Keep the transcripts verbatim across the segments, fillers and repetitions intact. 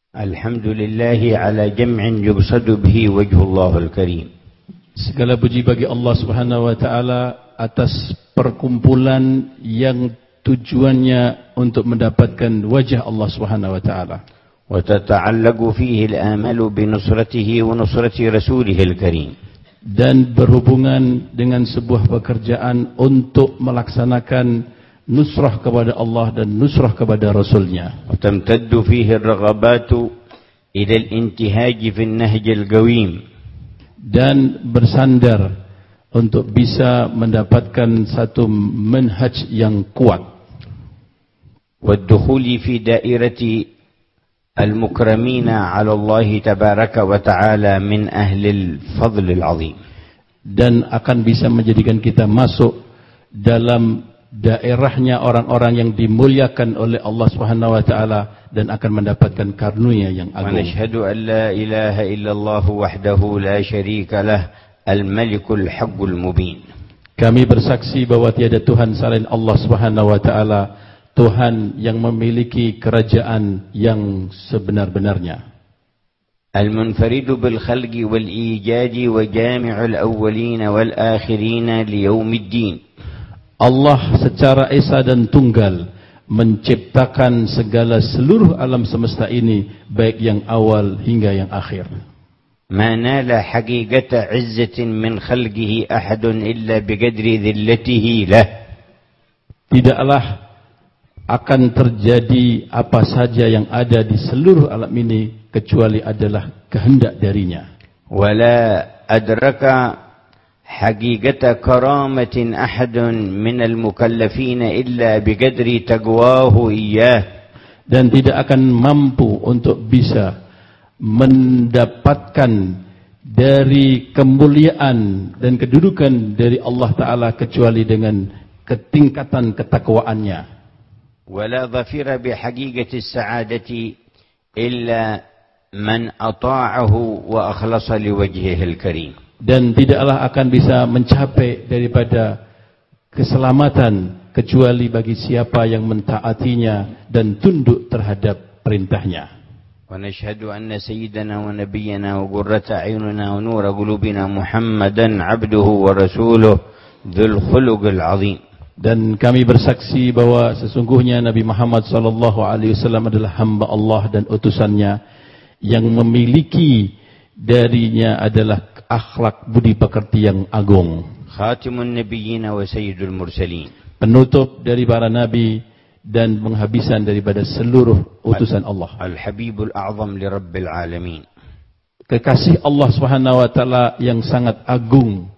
Alhamdulillahi ala jam'in yubsadu bihi wajhullahul karim. Segala puji bagi Allah Subhanahu wa taala atas perkumpulan yang tujuannya untuk mendapatkan wajah Allah Subhanahu wa taala. Wa tata'allaqu fihi al-amalu bi nusratihi wa nusrati rasulihil karim. Dan berhubungan dengan sebuah pekerjaan untuk melaksanakan nusrah kepada Allah dan nusrah kepada Rasulnya. وتمتد فيه الرغبات إلى الانتهاج في النهج القويم. Dan bersandar untuk bisa mendapatkan satu manhaj yang kuat. والدخول في دائرة المكرمين على الله تبارك وتعالى من أهل الفضل العظيم. Dan akan bisa menjadikan kita masuk dalam daerahnya orang-orang yang dimuliakan oleh Allah Subhanahu wa taala dan akan mendapatkan karunia yang agung. Wa nashhadu an la ilaha illallah wahdahu la syarika lah al-malikul haqqul mubin. Kami bersaksi bahwa tiada Tuhan selain Allah Subhanahu wa taala, Tuhan yang memiliki kerajaan yang sebenar-benarnya. Al-munfaridu bil khalqi wal ijadi wa jami'ul awwalin wal akhirin li yaumiddin. Allah secara esa dan tunggal menciptakan segala seluruh alam semesta ini, baik yang awal hingga yang akhir. Ma nala haqiqata izzatin min khalqihi ahadun illa biqadri dhillatihi lah. Tidaklah akan terjadi apa saja yang ada di seluruh alam ini kecuali adalah kehendak darinya. Wala adraka حقيقة كرامة أحد من المكلفين إلا بقدر تقواه إياه. Dan tidak akan mampu untuk bisa mendapatkan dari kemuliaan dan kedudukan dari Allah Ta'ala kecuali dengan ketingkatan ketakwaannya. ولا ظفر بحقيقة السعادة إلا من أطاعه وأخلص لوجهه الكريم. Dan tidaklah akan bisa mencapai daripada keselamatan kecuali bagi siapa yang mentaatinya dan tunduk terhadap perintahnya. Wa nashhadu anna sayyidana wa nabiyyana wa qurrata a'yunina wa nura qulubina Muhammadan 'abduhu wa rasuluhu dzul khuluqil 'azim. Dan kami bersaksi bahwa sesungguhnya Nabi Muhammad sallallahu alaihi wasallam adalah hamba Allah dan utusannya yang memiliki darinya adalah akhlak budi pekerti yang agung. Khatimun nabiyyin wa sayyidul mursalin. Penutup dari para nabi dan penghabisan daripada seluruh utusan Allah. Al-habibul a'zam li rabbil alamin. Kekasih Allah Subhanahu wa taala yang sangat agung.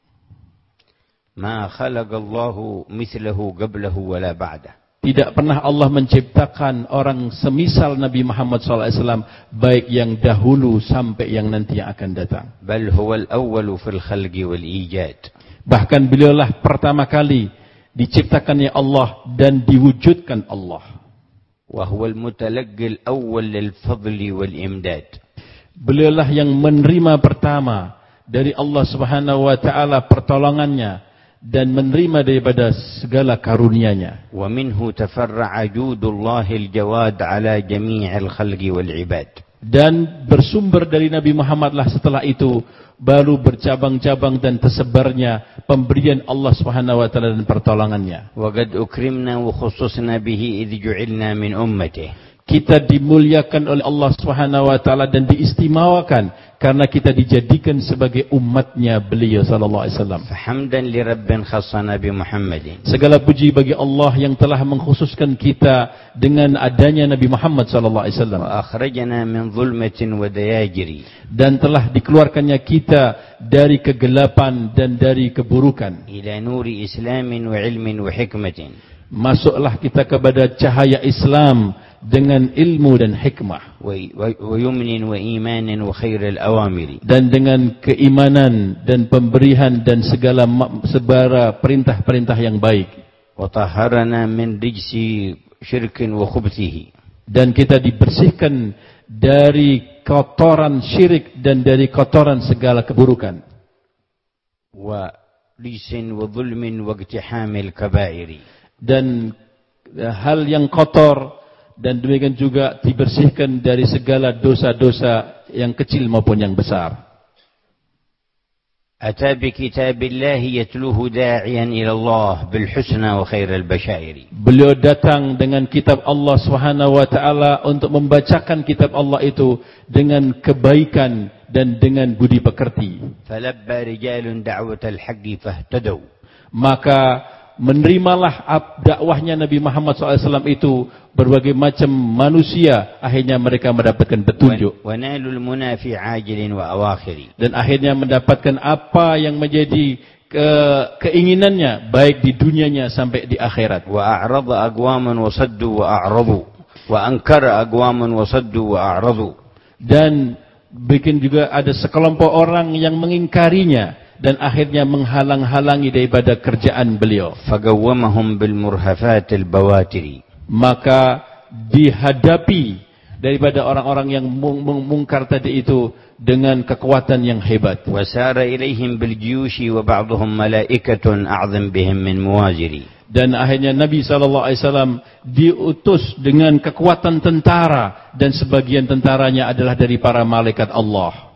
Ma khalaqallahu mithlahu qablahu wa la ba'dah. Tidak pernah Allah menciptakan orang semisal Nabi Muhammad sallallahu alaihi wasallam, baik yang dahulu sampai yang nanti yang akan datang. Bal huwal awwalu fil khalqi wal ijad. Bahkan beliaulah pertama kali diciptakannya Allah dan diwujudkan Allah. Wa huwal mutalaqqil awwal lil fadli wal imdad. Beliaulah yang menerima pertama dari Allah Subhanahu wa taala pertolongannya dan menerima daripada segala karunia-Nya. Wa minhu tafarra'a judullahil jawad ala jami'il khalqi wal ibad. Dan bersumber dari Nabi Muhammadlah setelah itu baru bercabang-cabang dan tersebarnya pemberian Allah Subhanahu wa taala dan pertolongannya. Wa qad ukrimna wa khususna bihi idh ju'ilna min ummatihi. Kita dimuliakan oleh Allah Subhanahu wa taala dan diistimewakan karena kita dijadikan sebagai umatnya beliau sallallahu alaihi wasallam. Hamdan li rabbin khassana bi Muhammadin. Segala puji bagi Allah yang telah mengkhususkan kita dengan adanya Nabi Muhammad sallallahu alaihi wasallam. Wa akhrajana min zulmatin wa dayajiri. Dan telah dikeluarkannya kita dari kegelapan dan dari keburukan. Ila nuri islamin wa ilmin wa hikmatin. Masuklah kita kepada cahaya Islam dengan ilmu dan hikmah. Wa yumnin wa imanin wa khairil awamiri. Dan dengan keimanan dan pemberian dan segala sebara perintah-perintah yang baik. Wa tahharana min rijsi syirkin wa khubthihi. Dan kita dibersihkan dari kotoran syirik dan dari kotoran segala keburukan. Wa rijsin wa zulmin wa iqtihamil kabairi. Dan hal yang kotor dan demikian juga dibersihkan dari segala dosa-dosa yang kecil maupun yang besar. أتى بكتاب الله يتلوه داعيا إلى الله بالحسنى وخير البشائر. Beliau datang dengan kitab Allah Subhanahu wa taala untuk membacakan kitab Allah itu dengan kebaikan dan dengan budi pekerti. فلبى رجال دعوة الحق فاهتدوا. Maka menerimalah dakwahnya Nabi Muhammad shallallahu alaihi wasallam itu berbagai macam manusia, akhirnya mereka mendapatkan petunjuk. وَنَالُوا الْمُنَى فِي عَاجِلٍ وَأَوَاخِرٍ. Dan akhirnya mendapatkan apa yang menjadi ke, keinginannya, baik di dunianya sampai di akhirat. وَأَعْرَضَ أَقْوَامًا وَصَدُّوا وَأَعْرَضُوا وَأَنْكَرَ أَقْوَامًا وَصَدُّوا وَأَعْرَضُوا. Dan bikin juga ada sekelompok orang yang mengingkarinya dan akhirnya menghalang-halangi daripada kerjaan beliau. فَقَوَّمَهُمْ بِالْمُرْهَفَاتِ الْبَوَاتِرِ. Maka dihadapi daripada orang-orang yang mungkar tadi itu dengan kekuatan yang hebat. وَسَارَ إِلَيْهِمْ بِالْجِيُوشِ وَبَعْضُهُمْ مَلَائِكَةٌ أَعْظَمْ بِهِمْ مِنْ مُوَازِرِ. Dan akhirnya Nabi sallallahu alaihi wasallam diutus dengan kekuatan tentara dan sebagian tentaranya adalah dari para malaikat Allah.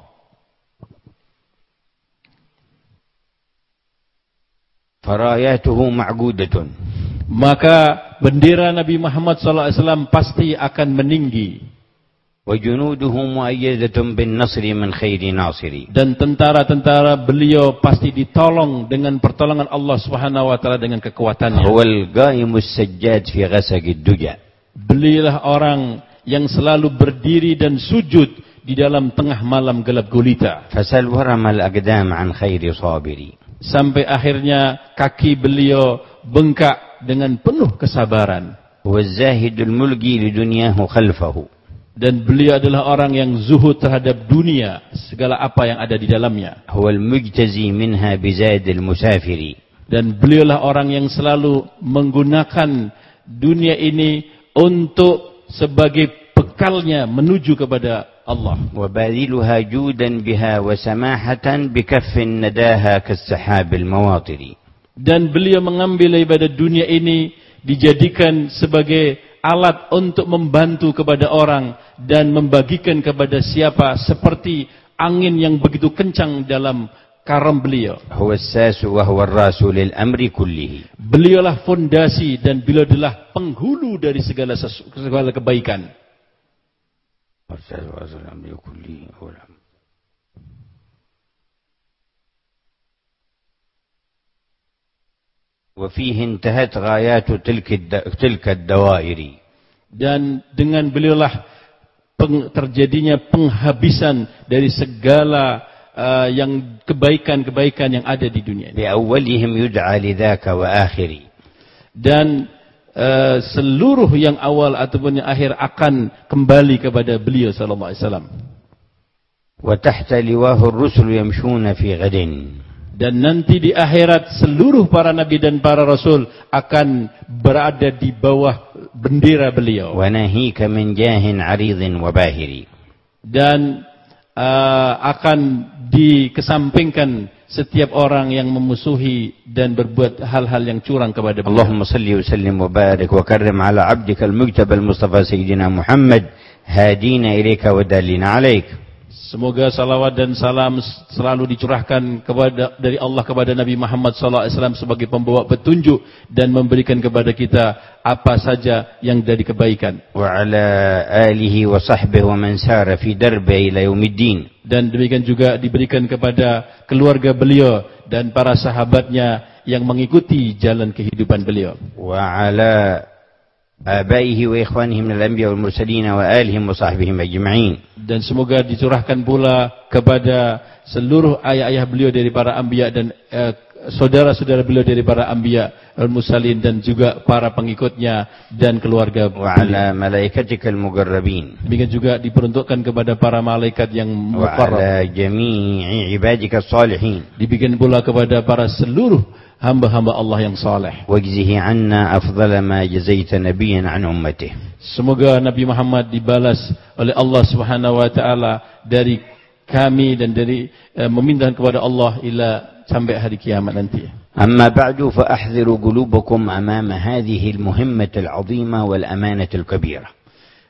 فَرَايَاتُهُ مَعْقُودَةٌ. Maka bendera Nabi Muhammad sallallahu alaihi wasallam pasti akan meninggi. وَجُنُودُهُ مُؤَيَّدَةٌ بِالنَّصْرِ مِنْ خَيْرِ نَاصِرِ. Dan tentara-tentara beliau pasti ditolong dengan pertolongan Allah Subhanahu wa taala dengan kekuatannya. هو القائم السجاد في غسق الدجى. Beliaulah orang yang selalu berdiri dan sujud di dalam tengah malam gelap gulita. فسل ورم الأقدام عن خير صابري. Sampai akhirnya kaki beliau bengkak dengan penuh kesabaran. والزاهد الملقي لدنياه خلفه. Dan beliau adalah orang yang zuhud terhadap dunia, segala apa yang ada di dalamnya. هو المجتزي منها بزاد المسافر. Dan beliaulah orang yang selalu menggunakan dunia ini untuk sebagai bekalnya menuju kepada Allah. وباذلها جودا بها وسماحة بكف نداها كالسحاب المواطر. Dan beliau mengambil daripada dunia ini dijadikan sebagai alat untuk membantu kepada orang dan membagikan kepada siapa seperti angin yang begitu kencang dalam karam beliau. هو الساس وهو الراس للأمر كله. Beliaulah fondasi dan beliau adalah penghulu dari segala sesu, segala kebaikan. وفيه انتهت غايات تلك تلك الدوائر. Dan dengan beliaulah peng, terjadinya penghabisan dari segala uh, yang kebaikan-kebaikan yang ada di dunia ini. بأولهم يدعى لذاك وآخر. Dan uh, seluruh yang awal ataupun yang akhir akan kembali kepada beliau sallallahu alaihi wasallam. وتحت لواه الرسل يمشون في غد. Dan nanti di akhirat seluruh para nabi dan para rasul akan berada di bawah bendera beliau. وناهيك من جاه عريض وباهر. Dan uh, akan dikesampingkan setiap orang yang memusuhi dan berbuat hal-hal yang curang kepada beliau. اللهم صل وسلم وبارك وكرم على عبدك المجتبى المصطفى سيدنا محمد هادينا إليك ودالنا عليك. Semoga salawat dan salam selalu dicurahkan kepada dari Allah kepada Nabi Muhammad sallallahu alaihi wasallam sebagai pembawa petunjuk dan memberikan kepada kita apa saja yang dari kebaikan. Wa ala alihi wa sahbihi wa man sara fi darbi ila yaumiddin. Dan demikian juga diberikan kepada keluarga beliau dan para sahabatnya yang mengikuti jalan kehidupan beliau. Wa ala abaihi wa ikhwanihi minal anbiya wal mursalin wa alihim wa sahbihim ajma'in. Dan semoga dicurahkan pula kepada seluruh ayah-ayah beliau dari para anbiya dan uh, saudara-saudara beliau dari para anbiya wal mursalin dan juga para pengikutnya dan keluarga beliau. Wa ala malaikatikal muqarrabin. Demikian juga diperuntukkan kepada para malaikat yang muqarrab. Wa ala jami'i ibadikas salihin. Dibikin pula kepada para seluruh hamba-hamba Allah yang saleh. Wajzihi anna afdhala ma jazaita nabiyyan an ummatihi. Semoga Nabi Muhammad dibalas oleh Allah Subhanahu wa taala dari kami dan dari uh, meminta kepada Allah ila sampai hari kiamat nanti. Amma ba'du fa ahdhiru qulubakum amama hadhihi al-muhimmah al-'azimah wal amanah al-kabirah.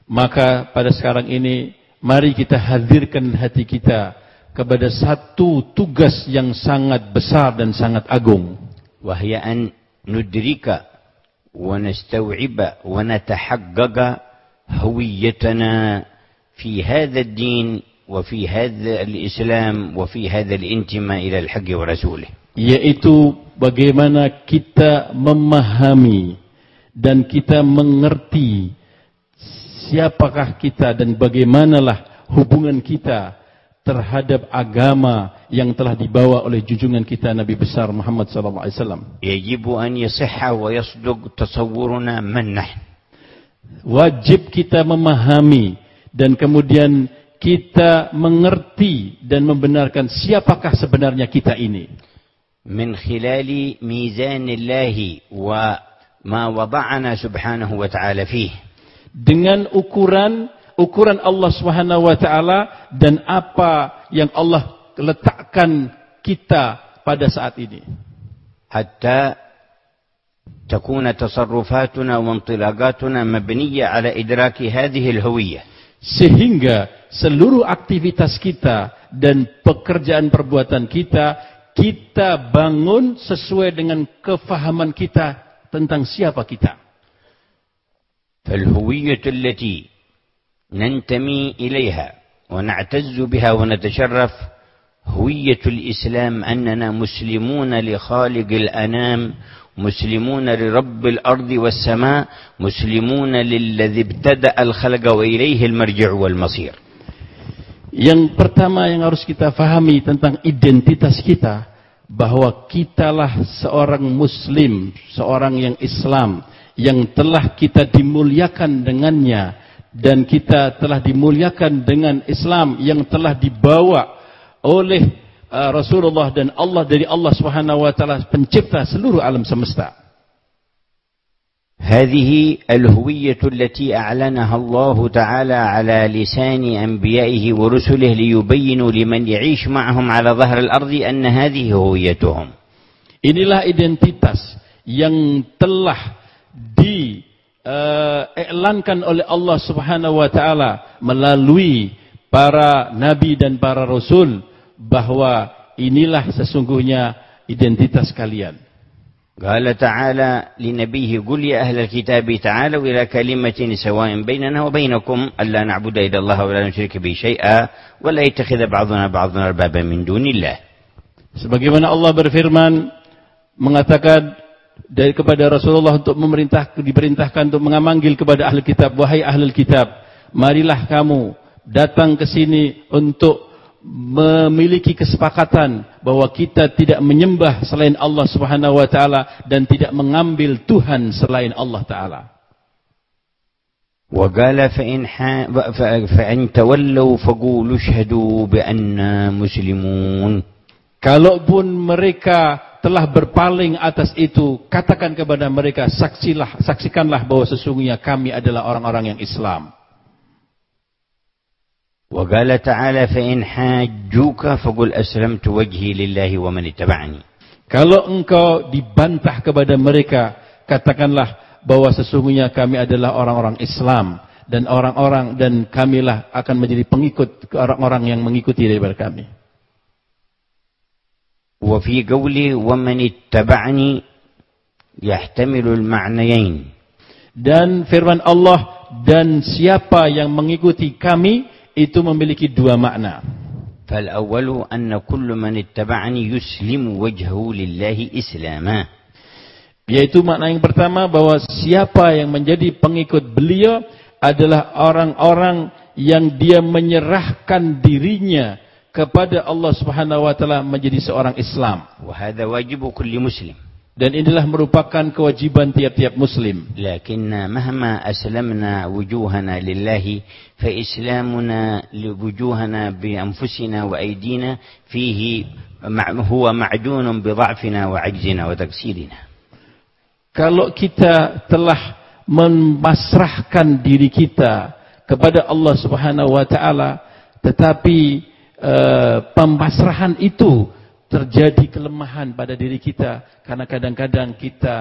Maka pada sekarang ini mari kita hadirkan hati kita kepada satu tugas yang sangat besar dan sangat agung. وهي أن ندرك ونستوعب ونتحقق هويتنا في هذا الدين وفي هذا الإسلام وفي هذا الانتماء إلى الحق ورسوله. Yaitu bagaimana kita memahami dan kita mengerti siapakah kita dan bagaimanalah hubungan kita terhadap agama yang telah dibawa oleh junjungan kita Nabi besar Muhammad sallallahu alaihi wasallam. يجب أن يصح ويصدق تصورنا من نحن. Wajib kita memahami dan kemudian kita mengerti dan membenarkan siapakah sebenarnya kita ini. من خلال ميزان الله وما وضعنا سبحانه وتعالى فيه. Dengan ukuran ukuran Allah Subhanahu wa taala dan apa yang Allah letakkan kita pada saat ini. حتى تكون تصرفاتنا وانطلاقاتنا مبنية على إدراك هذه الهوية. Sehingga seluruh aktivitas kita dan pekerjaan perbuatan kita kita bangun sesuai dengan kefahaman kita tentang siapa kita. فالهوية التي ننتمي إليها ونعتز بها ونتشرف هوية الإسلام أننا مسلمون لخالق الأنام مسلمون لرب الأرض والسماء مسلمون للذي ابتدأ الخلق وإليه المرجع والمصير. Yang pertama yang harus kita fahami tentang identitas kita, bahwa kitalah seorang muslim, seorang yang Islam, yang telah kita dimuliakan dengannya, dan kita telah dimuliakan dengan Islam yang telah dibawa oleh uh, Rasulullah dan Allah dari Allah Subhanahu wa taala pencipta seluruh alam semesta. هذه الهوية التي أعلنها الله تعالى على لسان أنبيائه ورسله ليبينوا لمن يعيش معهم على ظهر الأرض أن هذه هويتهم. Inilah identitas yang telah diiklankan uh, oleh Allah Subhanahu wa taala melalui para nabi dan para rasul, bahwa inilah sesungguhnya identitas kalian. قال تعالى لنبيه قل يا أهل الكتاب تعالوا إلى كلمة سواء بيننا وبينكم ألا نعبد إلا الله ولا نشرك به شيئا ولا يتخذ بعضنا بعضا أربابا من دون الله. Sebagaimana Allah berfirman mengatakan dari kepada Rasulullah untuk memerintah diperintahkan untuk memanggil kepada ahli kitab, wahai ahli kitab, marilah kamu datang ke sini untuk memiliki kesepakatan bahwa kita tidak menyembah selain Allah Subhanahu wa taala dan tidak mengambil tuhan selain Allah taala. وقال فإن فإن تولوا فقولوا اشهدوا بأننا مسلمون. Kalaupun mereka telah berpaling atas itu, katakan kepada mereka, saksilah, saksikanlah bahwa sesungguhnya kami adalah orang-orang yang Islam. وقال تعالى فإن حاجوك فقل أسلمت وجهي لله ومن اتبعني. Kalau engkau dibantah kepada mereka, katakanlah bahwa sesungguhnya kami adalah orang-orang Islam dan orang-orang dan kamilah akan menjadi pengikut orang-orang yang mengikuti daripada kami. وفي قوله ومن اتبعني يحتمل المعنيين. Dan firman Allah, dan siapa yang mengikuti kami, itu memiliki dua makna. فالأول أن كل من اتبعني يسلم وجهه لله إسلاما. Yaitu makna yang pertama, bahwa siapa yang menjadi pengikut beliau adalah orang-orang yang dia menyerahkan dirinya kepada Allah Subhanahu wa taala menjadi seorang Islam. وهذا واجب كل مسلم. Dan inilah merupakan kewajiban tiap-tiap muslim. لكن مهما أسلمنا وجوهنا لله فإسلامنا لوجوهنا بأنفسنا وأيدينا فيه هو معدون بضعفنا وعجزنا وتقصيرنا. Kalau kita telah memasrahkan diri kita kepada Allah Subhanahu wa taala, tetapi uh, pemasrahan itu terjadi kelemahan pada diri kita, karena kadang-kadang kita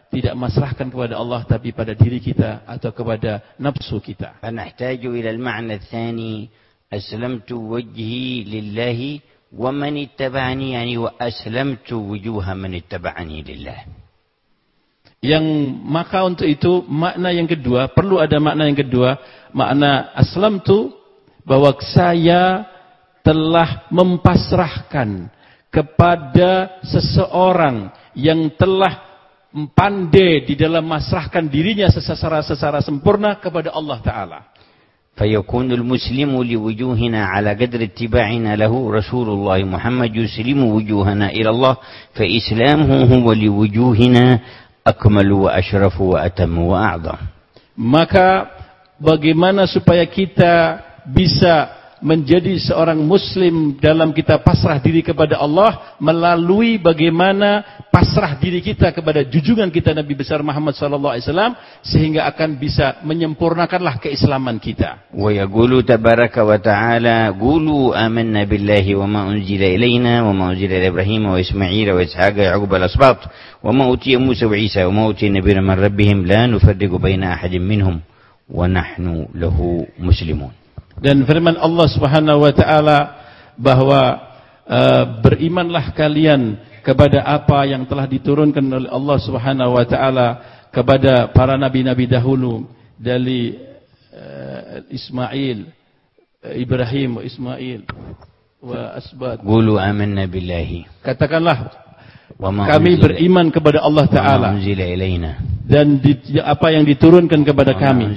tidak masrahkan kepada Allah tapi pada diri kita atau kepada nafsu kita. فنحتاج إلى المعنى الثاني أسلمت وجهي لله ومن اتبعني يعني وأسلمت وجوه من اتبعني لله. Yang maka untuk itu makna yang kedua, perlu ada makna yang kedua, makna aslamtu, bahwa saya telah mempasrahkan kepada seseorang yang telah pandai di dalam masrahkan dirinya secara secara sempurna kepada Allah Ta'ala. فيكون المسلم لوجوهنا على قدر اتباعنا له رسول الله محمد يسلم وجوهنا إلى الله فإسلامه هو لوجوهنا أكمل وأشرف وأتم وأعظم. Maka bagaimana supaya kita bisa menjadi seorang muslim dalam kita pasrah diri kepada Allah melalui bagaimana pasrah diri kita kepada junjungan kita Nabi besar Muhammad sallallahu alaihi wasallam sehingga akan bisa menyempurnakanlah keislaman kita. Wa yaqulu tabaraka wa ta'ala qulu amanna billahi wa ma unzila ilaina wa ma unzila ila Ibrahim wa Ismail wa Ishaq wa Yaqub al-asbat wa ma utiya Musa wa Isa wa ma utiya nabiyyuna min rabbihim la nufarriqu baina ahadin minhum wa nahnu lahu muslimun. Dan firman Allah Subhanahu wa taala bahwa uh, berimanlah kalian kepada apa yang telah diturunkan oleh Allah Subhanahu wa taala kepada para nabi-nabi dahulu dari uh, Ismail, Ibrahim, Ismail wa asbat. Qulu amanna billahi. Katakanlah kami beriman kepada Allah Ta'ala dan di, apa yang diturunkan kepada kami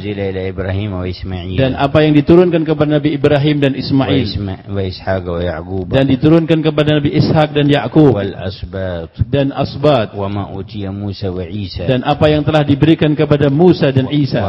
dan apa yang diturunkan kepada Nabi Ibrahim dan Ismail dan diturunkan kepada Nabi Ishaq dan Yaqub dan Asbat dan apa yang telah diberikan kepada Musa dan Isa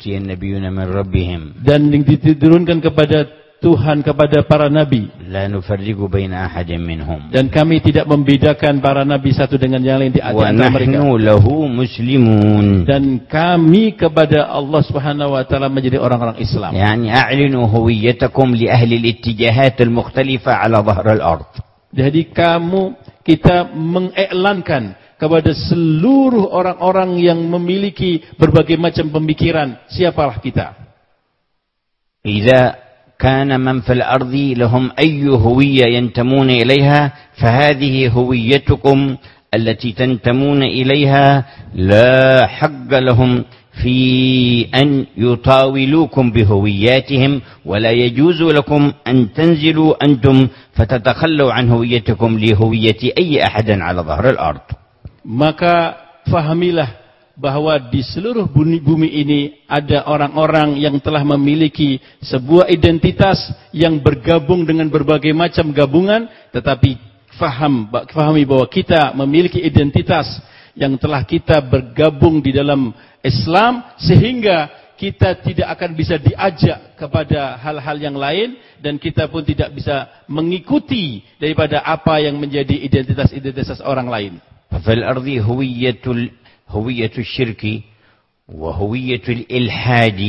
dan yang diturunkan kepada Tuhan kepada para nabi. La nufarriqu baina ahadin minhum. Dan kami tidak membedakan para nabi satu dengan yang lain di antara mereka. Wa nahnu lahu muslimun. Dan kami kepada Allah Subhanahu wa taala menjadi orang-orang Islam. Yani a'linu huwiyatakum li ahli al-ittijahat al-mukhtalifa 'ala dhahr al-ard. Jadi kamu kita mengiklankan kepada seluruh orang-orang yang memiliki berbagai macam pemikiran, siapalah kita. Idza كان من في الأرض لهم أي هوية ينتمون إليها فهذه هويتكم التي تنتمون إليها لا حق لهم في أن يطاولوكم بهوياتهم ولا يجوز لكم أن تنزلوا أنتم فتتخلوا عن هويتكم لهوية أي أحد على ظهر الأرض. Maka fahamilah bahwa di seluruh bumi, bumi ini ada orang-orang yang telah memiliki sebuah identitas yang bergabung dengan berbagai macam gabungan, tetapi faham, fahami bahwa kita memiliki identitas yang telah kita bergabung di dalam Islam sehingga kita tidak akan bisa diajak kepada hal-hal yang lain dan kita pun tidak bisa mengikuti daripada apa yang menjadi identitas-identitas orang lain. Fil ardi huwiyatul هوية الشرك وهوية الإلحاد.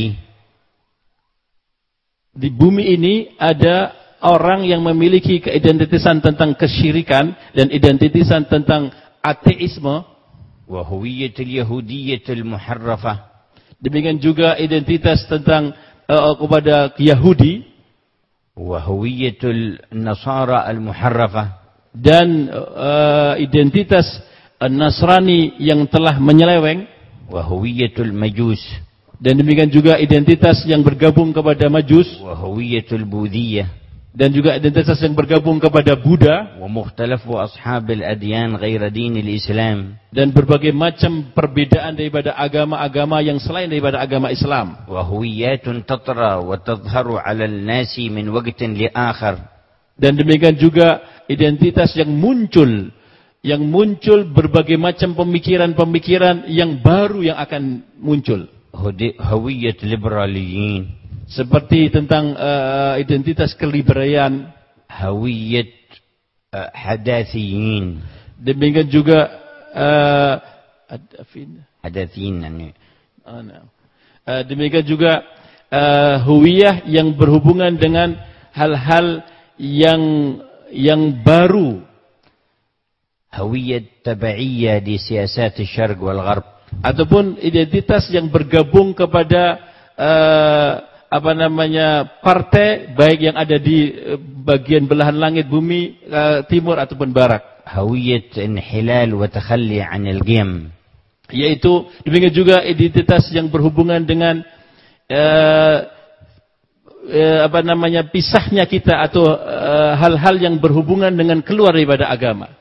Di bumi ini ada orang yang memiliki keidentitasan tentang kesyirikan dan identitasan tentang ateisme. وهوية اليهودية المحرفة. Demikian juga identitas tentang uh, kepada Yahudi. وهوية النصارى المحرفة. Dan uh, identitas Nasrani yang telah menyeleweng, wahuwiyatul majus, dan demikian juga identitas yang bergabung kepada Majus, wahuwiyatul budiyah, dan juga identitas yang bergabung kepada Buddha, wa mukhtalafu ashabil adyan ghaira dinil Islam, dan berbagai macam perbedaan daripada agama-agama yang selain daripada agama Islam. Wahuwiyatun tatra wa tadhharu 'ala al-nasi min waqtin li akhar. Dan demikian juga identitas yang muncul yang muncul berbagai macam pemikiran-pemikiran yang baru yang akan muncul. Hawiyat liberaliyin, seperti tentang uh, identitas keliberalian. Hawiyat uh, hadathiyin. Demikian juga uh, hadathiyin. Uh, uh, demikian juga uh, huwiyah yang berhubungan dengan hal-hal yang yang baru. هوية تبعية لسياسات الشرق والغرب. ataupun identitas yang bergabung kepada uh, apa namanya partai, baik yang ada di uh, bagian belahan langit bumi uh, timur ataupun barat. هوية انحلال وتخلي عن القيم. Yaitu demikian juga identitas yang berhubungan dengan uh, uh, apa namanya pisahnya kita atau hal-hal uh, yang berhubungan dengan keluar daripada agama.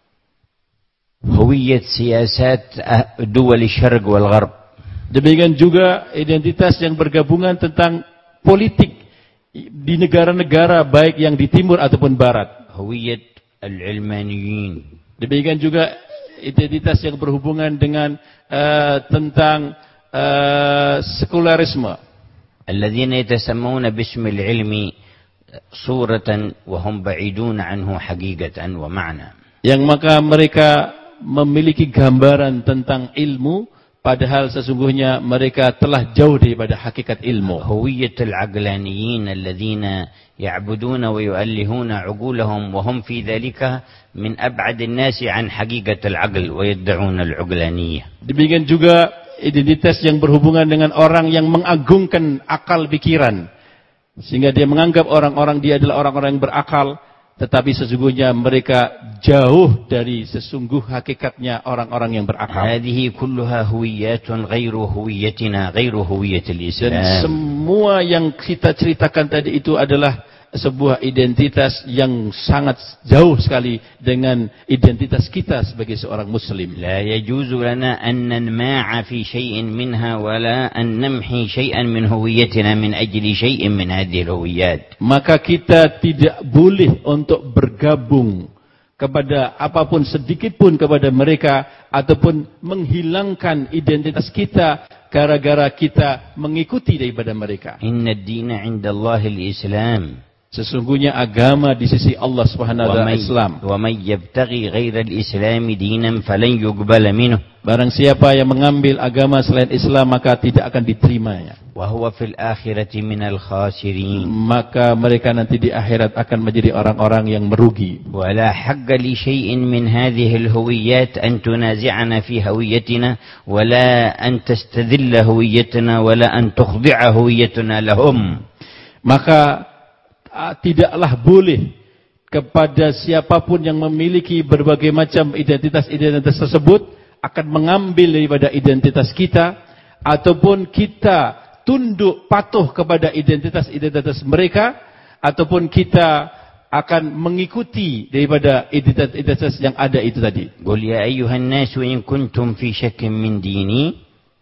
هوية سياسات دول الشرق والغرب. Demikian juga identitas yang bergabungan tentang politik di negara-negara baik yang di timur ataupun barat. هوية العلمانيين. Demikian juga identitas yang berhubungan dengan uh, tentang uh, sekularisme. الذين يتسمون باسم العلم صورة وهم بعيدون عنه حقيقة ومعنى. Yang maka mereka memiliki gambaran tentang ilmu, padahal sesungguhnya mereka telah jauh daripada hakikat ilmu. هوية العقلانيين الذين يعبدون ويؤلهون عقولهم وهم في ذلك من أبعد الناس عن حقيقة العقل ويدعون العقلانية. Demikian juga identitas yang berhubungan dengan orang yang mengagungkan akal pikiran, sehingga dia menganggap orang-orang dia adalah orang-orang yang berakal, tetapi sesungguhnya mereka jauh dari sesungguh hakikatnya orang-orang yang berakal. هذه كلها هويات غير هويتنا غير هوية الإسلام. Dan semua yang kita ceritakan tadi itu adalah sebuah identitas yang sangat jauh sekali dengan identitas kita sebagai seorang muslim. لا يجوز لنا أن ننماع في شيء منها ولا أن نمحي شيئا من هويتنا من أجل شيء من هذه الهويات. Maka kita tidak boleh untuk bergabung kepada apapun sedikit pun kepada mereka ataupun menghilangkan identitas kita gara-gara kita mengikuti daripada mereka. إن الدين عند الله الإسلام. Sesungguhnya agama di sisi Allah Subhanahu wa taala Islam. وَمَن يَبْتَغِي غَيْرَ الْإِسْلَامِ دِينًا فَلَن يُقْبَلَ مِنْهُ. Barang siapa yang mengambil agama selain Islam maka tidak akan diterimanya. وَهُوَ فِي الْآخِرَةِ مِنَ الْخَاسِرِينَ. Maka mereka nanti di akhirat akan menjadi orang-orang yang merugi. وَلَا حَقَّ لِشَيْءٍ مِنْ هَذِهِ الْهُوِيَّاتِ أَن تُنَازِعَنَا فِي هَوِيَّتِنَا وَلَا أَن تَسْتَذِلَّ هُوِيَّتُنَا وَلَا أَن تُخْضِعَ هُوِيَّتُنَا لَهُمْ. Maka tidaklah boleh kepada siapapun yang memiliki berbagai macam identitas-identitas tersebut akan mengambil daripada identitas kita, ataupun kita tunduk patuh kepada identitas-identitas mereka, ataupun kita akan mengikuti daripada identitas-identitas yang ada itu tadi. قُلْ يَا أَيُّهَا النَّاسُ إِن كُنتُمْ فِي شَكٍّ مِّن دِينِي.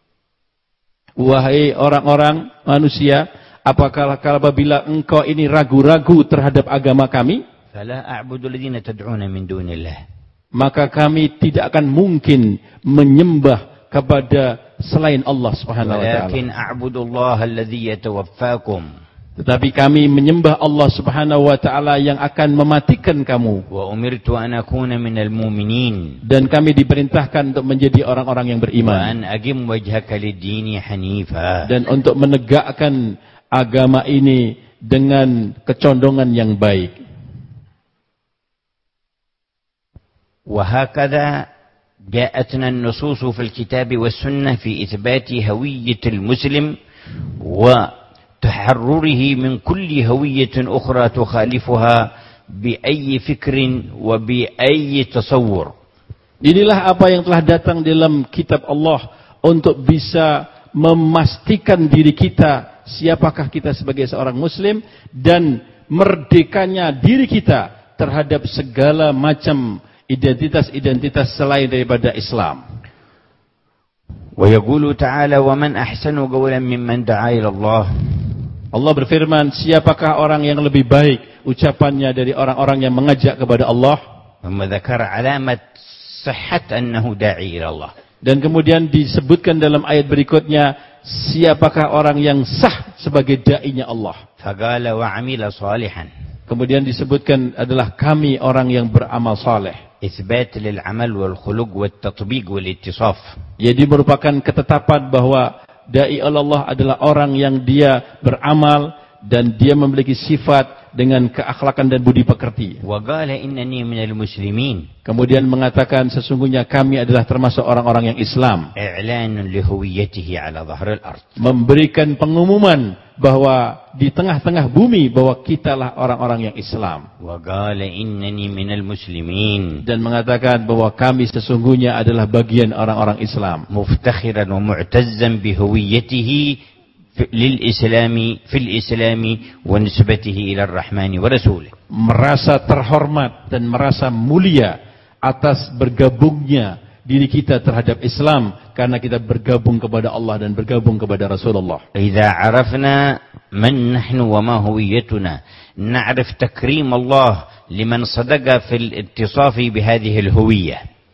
Wahai orang-orang manusia, apakah apabila engkau ini ragu-ragu terhadap agama kami, فَلَا أَعْبُدُ الَّذِينَ تَدْعُونَ مِن دُونِ اللَّهِ. maka kami tidak akan mungkin menyembah kepada selain Allah Subhanahu wa taala. وَلَكِنْ أَعْبُدُ اللَّهَ الَّذِي يَتَوَفَّاكُمْ. Tetapi kami menyembah Allah Subhanahu wa taala yang akan mematikan kamu. وَأُمِرْتُ أَنْ أَكُونَ مِنَ الْمُؤْمِنِينَ. Dan kami diperintahkan untuk menjadi orang-orang yang beriman. وَأَنْ أَقِمْ وَجْهَكَ لِلدِّينِ حَنِيفًا. Dan untuk menegakkan agama ini dengan kecondongan yang baik. وهكذا جاءتنا النصوص في الكتاب والسنة في إثبات هوية المسلم وتحرره من كل هوية أخرى تخالفها بأي فكر وبأي تصور. Inilah apa yang telah datang dalam kitab Allah untuk bisa memastikan diri kita siapakah kita sebagai seorang muslim dan merdekanya diri kita terhadap segala macam identitas-identitas selain daripada Islam. ويقول تعالى ومن أحسن قولا ممن دعا إلى الله. Allah berfirman, siapakah orang yang lebih baik ucapannya dari orang-orang yang mengajak kepada Allah. ثم ذكر علامة صحة أنه داعي إلى الله. Dan kemudian disebutkan dalam ayat berikutnya siapakah orang yang sah sebagai dai-nya Allah. فقال وعمل صالحا. Kemudian disebutkan adalah kami orang yang beramal saleh. إثبات للعمل والخلق والتطبيق والاتصاف. Jadi merupakan ketetapan bahwa dai Allah adalah orang yang dia beramal dan dia memiliki sifat dengan keakhlakan dan budi pekerti. وقال إنني من المسلمين. Kemudian mengatakan sesungguhnya kami adalah termasuk orang-orang yang Islam. إعلان لهويته على ظهر الأرض. Memberikan pengumuman bahwa di tengah-tengah bumi bahwa kitalah orang-orang yang Islam. وقال إنني من المسلمين. Dan mengatakan bahwa kami sesungguhnya adalah bagian orang-orang Islam. مفتخرا ومعتزا بهويته للإسلام في الإسلام ونسبته إلى الرحمن ورسوله. Merasa terhormat dan merasa mulia atas bergabungnya diri kita terhadap Islam karena kita bergabung kepada Allah dan bergabung kepada Rasulullah. إذا عرفنا من نحن وما هويتنا نعرف تكريم الله لمن صدق في الاتصاف بهذه الهوية.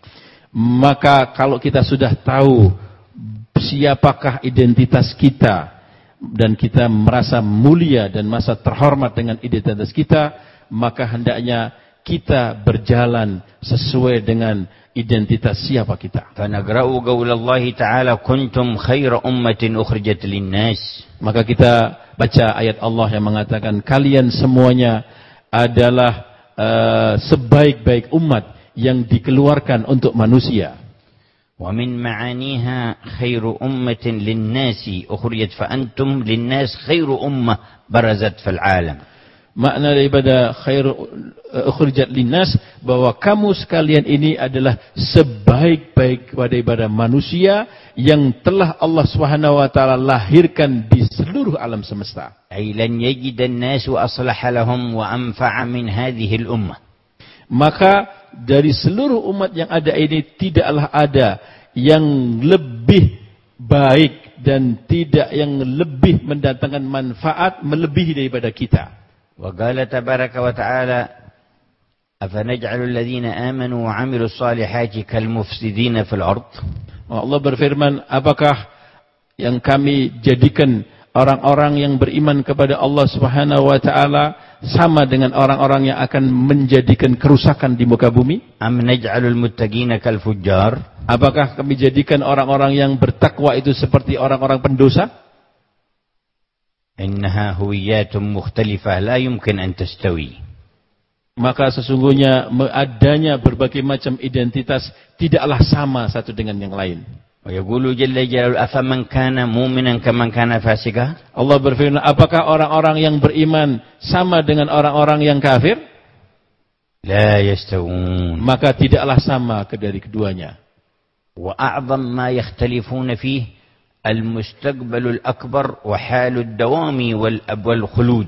Maka kalau kita sudah tahu siapakah identitas kita dan kita merasa mulia dan merasa terhormat dengan identitas kita, maka hendaknya kita berjalan sesuai dengan identitas siapa kita. فنقرأ قول الله تعالى كنتم خير أمة أخرجت للناس. Maka kita baca ayat Allah yang mengatakan kalian semuanya adalah uh, sebaik-baik umat yang dikeluarkan untuk manusia. ومن معانيها خير أمة للناس أخرجت فأنتم للناس خير أمة برزت في العالم. Makna daripada khair ukhrijat linnas bahwa kamu sekalian ini adalah sebaik-baik daripada manusia yang telah Allah Subhanahu wa taala lahirkan di seluruh alam semesta. أي لن يجد الناس أصلح لهم وأنفع من هذه الأمة. Maka dari seluruh umat yang ada ini tidaklah ada yang lebih baik dan tidak yang lebih mendatangkan manfaat melebihi daripada kita. وقال تبارك وتعالى أفنجعل الذين آمنوا وعملوا الصالحات كالمفسدين في الأرض. Allah berfirman, apakah yang kami jadikan orang-orang yang beriman kepada Allah Subhanahu wa taala sama dengan orang-orang yang akan menjadikan kerusakan di muka bumi? أم نجعل المتقين كالفجار. Apakah kami jadikan orang-orang yang bertakwa itu seperti orang-orang pendosa? إنها هويات مختلفة لا يمكن أن تستوي. Maka sesungguhnya adanya berbagai macam identitas tidaklah sama satu dengan yang lain. ويقول جل جلاله أفمن كان مؤمنا كمن كان فاسقا. Allah berfirman, apakah orang-orang yang beriman sama dengan orang-orang yang kafir? لا يستوون. Maka tidaklah sama dari keduanya. وأعظم ما يختلفون فيه المستقبل الأكبر وحال الدوام والخلود.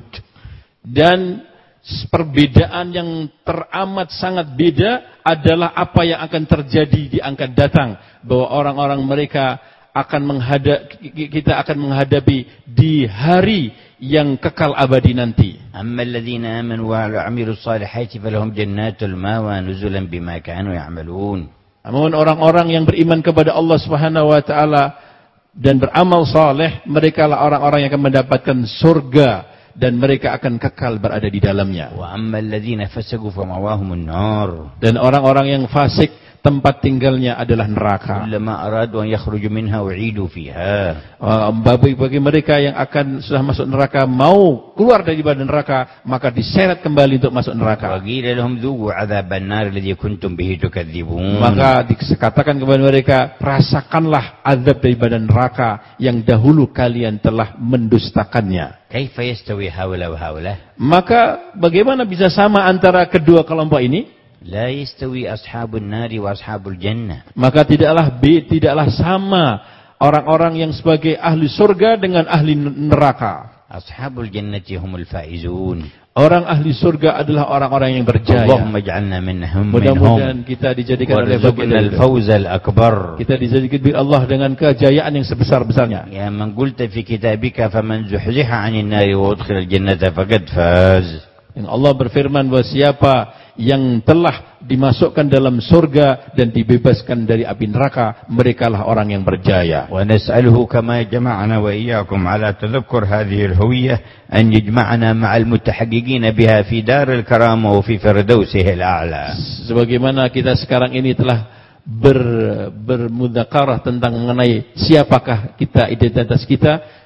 Dan perbedaan yang teramat sangat beda adalah apa yang akan terjadi di akan datang, bahwa orang-orang mereka akan menghadap kita akan menghadapi di hari yang kekal abadi nanti. أما الذين آمنوا وعملوا الصالحات فلهم جنات المأوى نزلا بما كانوا يعملون. Namun orang-orang yang beriman kepada Allah Subhanahu wa taala dan beramal saleh, mereka lah orang-orang yang akan mendapatkan surga dan mereka akan kekal berada di dalamnya. وأما الذين فسقوا فمأواهم النار. Dan orang-orang yang fasik tempat tinggalnya adalah neraka. كلما أرادوا أن يخرجوا منها أعيدوا فيها. Bagi bagi mereka yang akan sudah masuk neraka mau keluar daripada neraka, maka diseret kembali untuk masuk neraka. وقيل لهم ذوقوا عذاب النار الذي كنتم به تكذبون. Maka dikatakan kepada mereka, rasakanlah azab daripada neraka yang dahulu kalian telah mendustakannya. كيف يستوي هؤلاء وهؤلاء؟ Maka bagaimana bisa sama antara kedua kelompok ini? لا يستوي أصحاب النار وأصحاب الجنة. Maka tidaklah b tidaklah sama orang-orang yang sebagai ahli surga dengan ahli neraka. أصحاب الجنة هم الفائزون. Orang ahli surga adalah orang-orang yang berjaya. Allahumma ij'alna minhum. Mudah-mudahan kita dijadikan oleh bagian al-fawz al-akbar. Kita dijadikan oleh Allah dengan kejayaan yang sebesar-besarnya. Ya man qulta fi kitabika faman zuhziha 'anil nari wa udkhila al-jannata faqad faz. Yang Allah berfirman bahwa siapa yang telah dimasukkan dalam surga dan dibebaskan dari api neraka, merekalah orang yang berjaya. Wa nas'aluhu kama jama'ana wa iyyakum ala tadhakkur hadhihi al-huwiyyah an yajma'ana ma'al mutahaqqiqin biha fi daril karamah wa fi firdausihi al-a'la. Sebagaimana kita sekarang ini telah ber bermudzakarah tentang mengenai siapakah kita, identitas kita,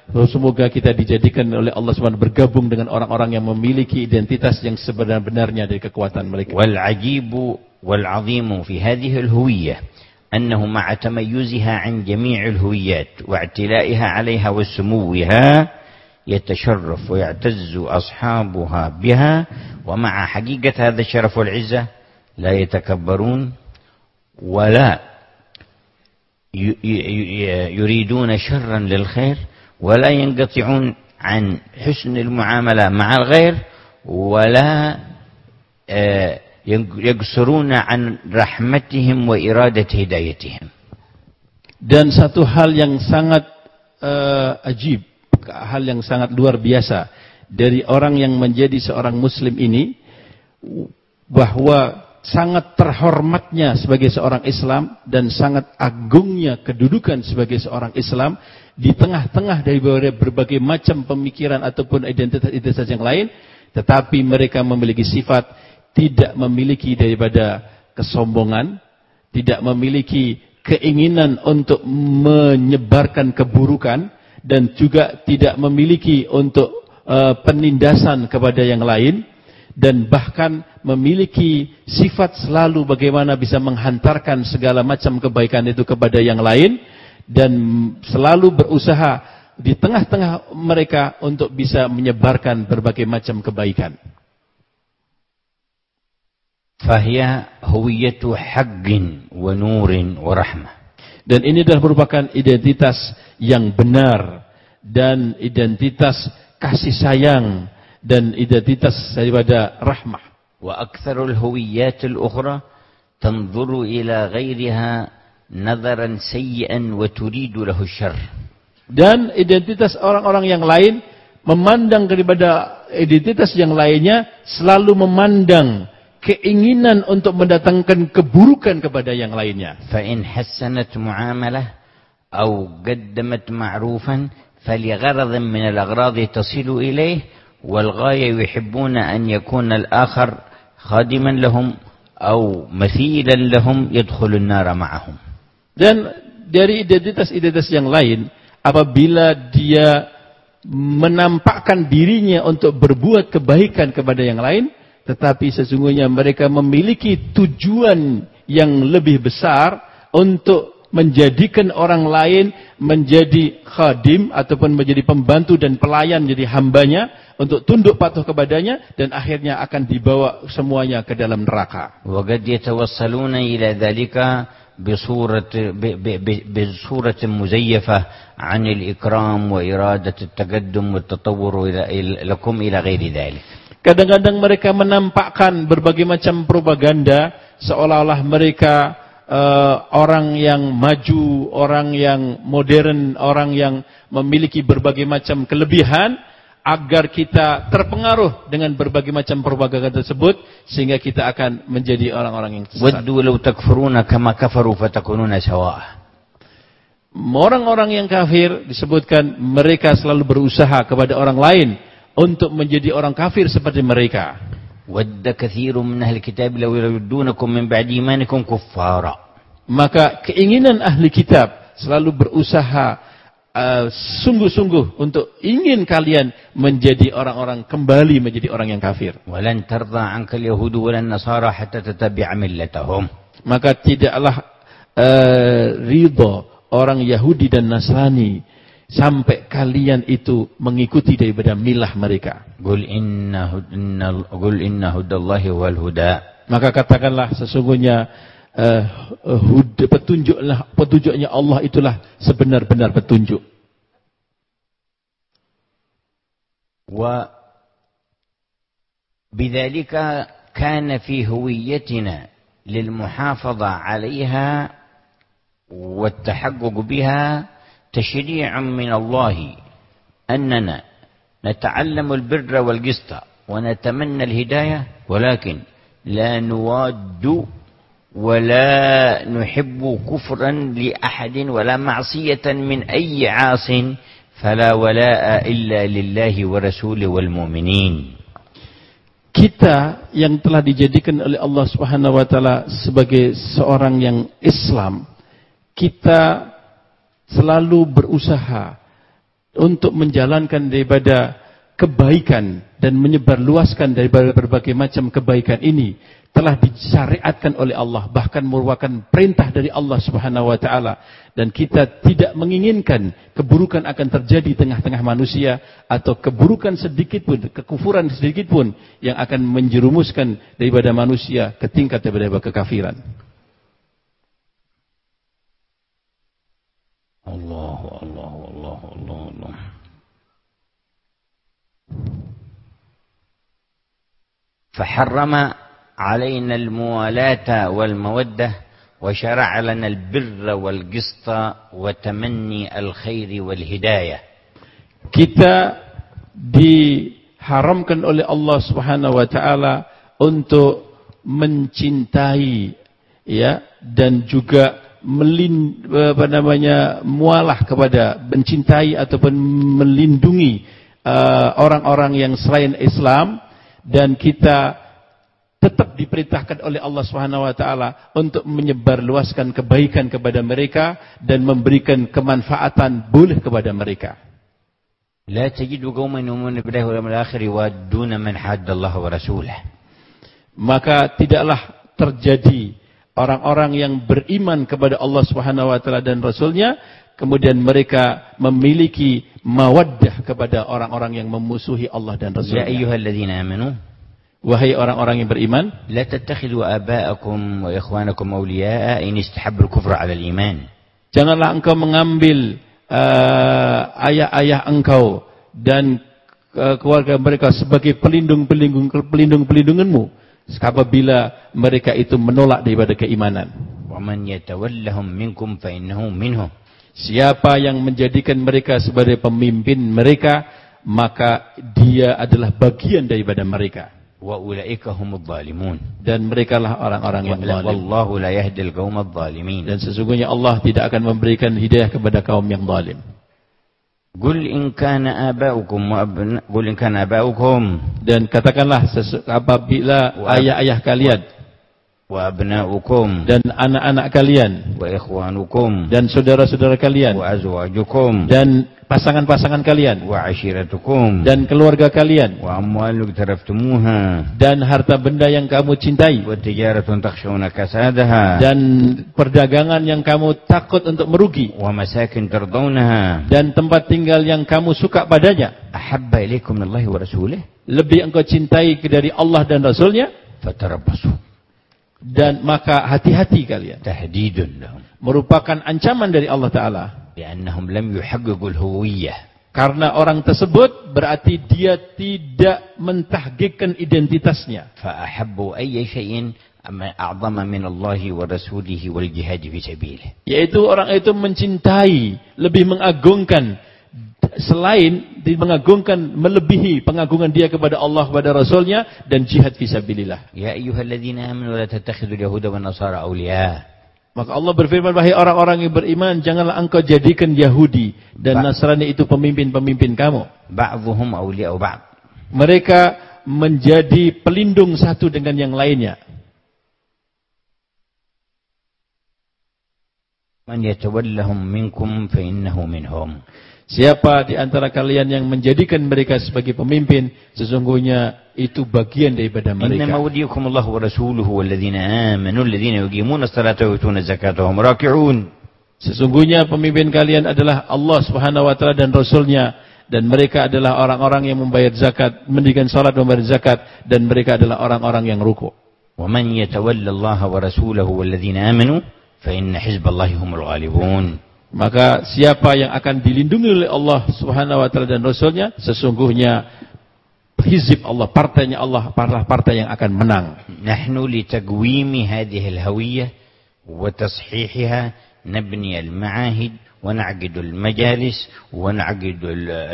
semoga kita dijadikan oleh Allah subhanahu wa taala bergabung dengan orang-orang yang memiliki identitas yang sebenar-benarnya dari kekuatan mereka. Wal ajibu wal azimu fi hadhihi al huwiyyah annahu ma'a tamayyuziha 'an jami' al huwiyyat wa i'tila'iha 'alayha wa sumuwiha يتشرف ويعتز أصحابها بها ومع حقيقة هذا الشرف والعزة لا يتكبرون ولا يريدون شرا للخير ولا ينقطعون عن حسن المعاملة مع الغير ولا يقصرون عن رحمتهم وإرادة هدايتهم. Dan satu hal yang sangat uh, ajib, hal yang sangat luar biasa dari orang yang menjadi seorang muslim ini, bahwa sangat terhormatnya sebagai seorang Islam dan sangat agungnya kedudukan sebagai seorang Islam di tengah-tengah dari berbagai macam pemikiran ataupun identitas-identitas yang lain, tetapi mereka memiliki sifat tidak memiliki daripada kesombongan, tidak memiliki keinginan untuk menyebarkan keburukan, dan juga tidak memiliki untuk uh, penindasan kepada yang lain, dan bahkan memiliki sifat selalu bagaimana bisa menghantarkan segala macam kebaikan itu kepada yang lain, dan selalu berusaha di tengah-tengah mereka untuk bisa menyebarkan berbagai macam kebaikan. Fahiya huwiyatu haqqin wa nurin wa rahmah. Dan ini adalah merupakan identitas yang benar dan identitas kasih sayang dan identitas daripada rahmah. Wa aktsarul huwiyat al-ukhra tanzuru ila ghairiha nazaran sayyi'an wa turidu lahu syarr. Dan identitas orang-orang yang lain memandang daripada identitas yang lainnya selalu memandang keinginan untuk mendatangkan keburukan kepada yang lainnya. Fa in hassanat muamalah aw qaddamat ma'rufan فلغرض من الأغراض تصل إليه والغاية يحبون أن يكون الآخر خادما لهم أو مثيلا لهم يدخل النار معهم. Dan dari identitas-identitas yang lain, apabila dia menampakkan dirinya untuk berbuat kebaikan kepada yang lain, tetapi sesungguhnya mereka memiliki tujuan yang lebih besar untuk menjadikan orang lain menjadi khadim ataupun menjadi pembantu dan pelayan, jadi hambanya untuk tunduk patuh kepadanya, dan akhirnya akan dibawa semuanya ke dalam neraka. Wa qad yatawassaluna ila dhalika بصورة بصورة مزيفة عن الإكرام وإرادة التقدم والتطور لكم إلى غير ذلك. Kadang-kadang mereka menampakkan berbagai macam propaganda seolah-olah mereka uh, orang yang maju, orang yang modern, orang yang memiliki berbagai macam kelebihan, agar kita terpengaruh dengan berbagai macam propaganda tersebut sehingga kita akan menjadi orang-orang yang sesat. Waddu law takfuruna kama kafaru fatakununa sawa'a. Orang-orang yang kafir disebutkan mereka selalu berusaha kepada orang lain untuk menjadi orang kafir seperti mereka. Wadda katsirun min ahli kitab law yurdunakum min ba'di imanikum kuffara. Maka keinginan ahli kitab selalu berusaha sungguh-sungguh uh, untuk ingin kalian menjadi orang-orang kembali menjadi orang yang kafir. Walan tarda 'anka al-yahud walan nasara hatta tattabi'a millatahum. Maka tidaklah uh, ridha orang Yahudi dan Nasrani sampai kalian itu mengikuti daripada milah mereka. Qul inna qul inna hudallahi wal huda. Maka katakanlah sesungguhnya Uh, uh, petunjuklah petunjuknya Allah itulah sebenar-benar petunjuk. Wa bidzalika kana fi huwiyyatina lil muhafadha 'alayha wa at-tahaqquq biha tashri'an min Allah annana nata'allamu al-birra wal qista wa natamanna al-hidayah walakin la nuwaddu ولا نحب كفرا لأحد ولا معصية من أي عاص فلا ولاء إلا لله ورسوله والمؤمنين. Kita yang telah dijadikan oleh Allah Subhanahu wa taala sebagai seorang yang Islam, kita selalu berusaha untuk menjalankan daripada kebaikan dan menyebarluaskan daripada berbagai macam kebaikan ini telah disyariatkan oleh Allah, bahkan merupakan perintah dari Allah Subhanahu wa taala, dan kita tidak menginginkan keburukan akan terjadi tengah-tengah manusia atau keburukan sedikit pun, kekufuran sedikit pun yang akan menjerumuskan daripada manusia ke tingkat daripada kekafiran. Allah Allah Allah Allah Allah. فحرم علينا الموالاة والمودة وشرع لنا البر والقسط وتمني الخير والهداية. Kita diharamkan oleh Allah Subhanahu wa taala untuk mencintai, ya, dan juga melin, apa namanya, mualah kepada, mencintai ataupun melindungi orang-orang uh, yang selain Islam, dan kita tetap diperintahkan oleh Allah Subhanahu wa taala untuk menyebarluaskan kebaikan kepada mereka dan memberikan kemanfaatan boleh kepada mereka. La tajidu qauman yu'minuna billahi wal yawmil akhir yuwadduna man hadda Allah wa rasulahu. Maka tidaklah terjadi orang-orang yang beriman kepada Allah Subhanahu wa taala dan Rasulnya kemudian mereka memiliki mawaddah kepada orang-orang yang memusuhi Allah dan Rasulnya. Ya ayyuhalladzina amanu, wahai orang-orang yang beriman, la tattakhidhu aba'akum wa ikhwanakum awliya'a in istahabbu al-kufra 'ala al-iman. Janganlah engkau mengambil uh, ayah-ayah engkau dan uh, keluarga mereka sebagai pelindung-pelindung pelindung-pelindunganmu apabila mereka itu menolak daripada keimanan. Wa man yatawallahum minkum fa innahu minhum. Siapa yang menjadikan mereka sebagai pemimpin mereka, maka dia adalah bagian daripada mereka. Wa ulaika humudz zalimun. Dan merekalah orang-orang yang zalim. Wallahu la yahdil qaumadz zalimin. Dan sesungguhnya Allah tidak akan memberikan hidayah kepada kaum yang zalim. Qul in kana aba'ukum wa abna qul in kana aba'ukum, dan katakanlah apabila ayah-ayah kalian, wa abna'ukum, dan anak-anak kalian, wa ikhwanukum, dan saudara-saudara kalian, wa azwajukum, dan pasangan-pasangan kalian, wa ashiratukum, dan keluarga kalian, wa amwalun taraftumuha, dan harta benda yang kamu cintai, wa tijaratun takhshawna kasadaha, dan perdagangan yang kamu takut untuk merugi, wa masakin tardawnaha, dan tempat tinggal yang kamu suka padanya, ahabba ilaikum minallahi wa rasulih, lebih engkau cintai dari Allah dan Rasulnya, fatarabbasu, dan maka hati-hati kalian. Tahdidun lahum, merupakan ancaman dari Allah Ta'ala. Li'annahum lam yuhaqqiqul huwiyyah, karena orang tersebut berarti dia tidak mentahqiqkan identitasnya. Fa ahabbu ayyi shay'in a'zama min Allah wa rasulihi wal jihad fi sabilih, yaitu orang itu mencintai, lebih mengagungkan selain mengagungkan, melebihi pengagungan dia kepada Allah, kepada Rasulnya, dan jihad fisabilillah. Ya ayyuhalladzina amanu la tattakhidul yahuda wan nasara awliya. Maka Allah berfirman, wahai orang-orang yang beriman, janganlah engkau jadikan Yahudi dan ba Nasrani itu pemimpin-pemimpin kamu. Ba'dhuhum awliya'u ba'd. Mereka menjadi pelindung satu dengan yang lainnya. Man yatawallahum minkum fa innahu minhum. Siapa di antara kalian yang menjadikan mereka sebagai pemimpin, sesungguhnya itu bagian daripada mereka. Innama waliyukumullahu wa rasuluhu walladzina amanu alladzina yuqimuna as-salata wa yu'tuna az-zakata wa hum raki'un. Sesungguhnya pemimpin kalian adalah Allah Subhanahu wa taala dan Rasulnya, dan mereka adalah orang-orang yang membayar zakat, mendirikan salat, membayar zakat, dan mereka adalah orang-orang yang ruku'. Wa man yatawallallaha wa rasulahu walladzina amanu fa inna hizballahi humul ghalibun. Maka siapa yang akan dilindungi oleh Allah Subhanahu wa taala dan Rasulnya, sesungguhnya hizib Allah, partainya Allah, adalah partai yang akan menang. Nahnu li taqwimi hadhihi al-hawiyyah wa tashihiha nabni al-ma'ahid wa na'qidu al-majalis wa na'qidu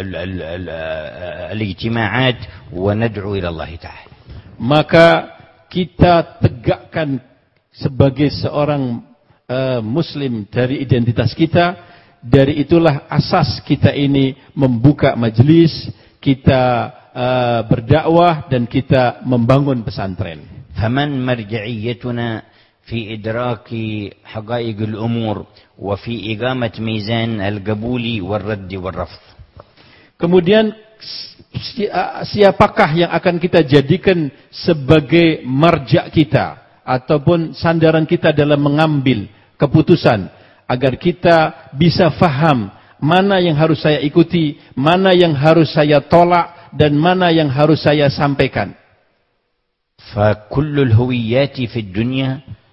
al-ijtima'at wa nad'u ila Allah ta'ala. Maka kita tegakkan sebagai seorang Uh, Muslim dari identitas kita. Dari itulah asas kita ini membuka majelis, kita uh, berdakwah, dan kita membangun pesantren. Faman marja'iyatuna fi idraki haqa'iq al-umur wa fi iqamat mizan al-qabuli wal-radd wal-rafd. Kemudian siapakah yang akan kita jadikan sebagai marja kita ataupun sandaran kita dalam mengambil keputusan agar kita bisa faham mana yang harus saya ikuti, mana yang harus saya tolak dan mana yang harus saya sampaikan. فكل الهويات في الدنيا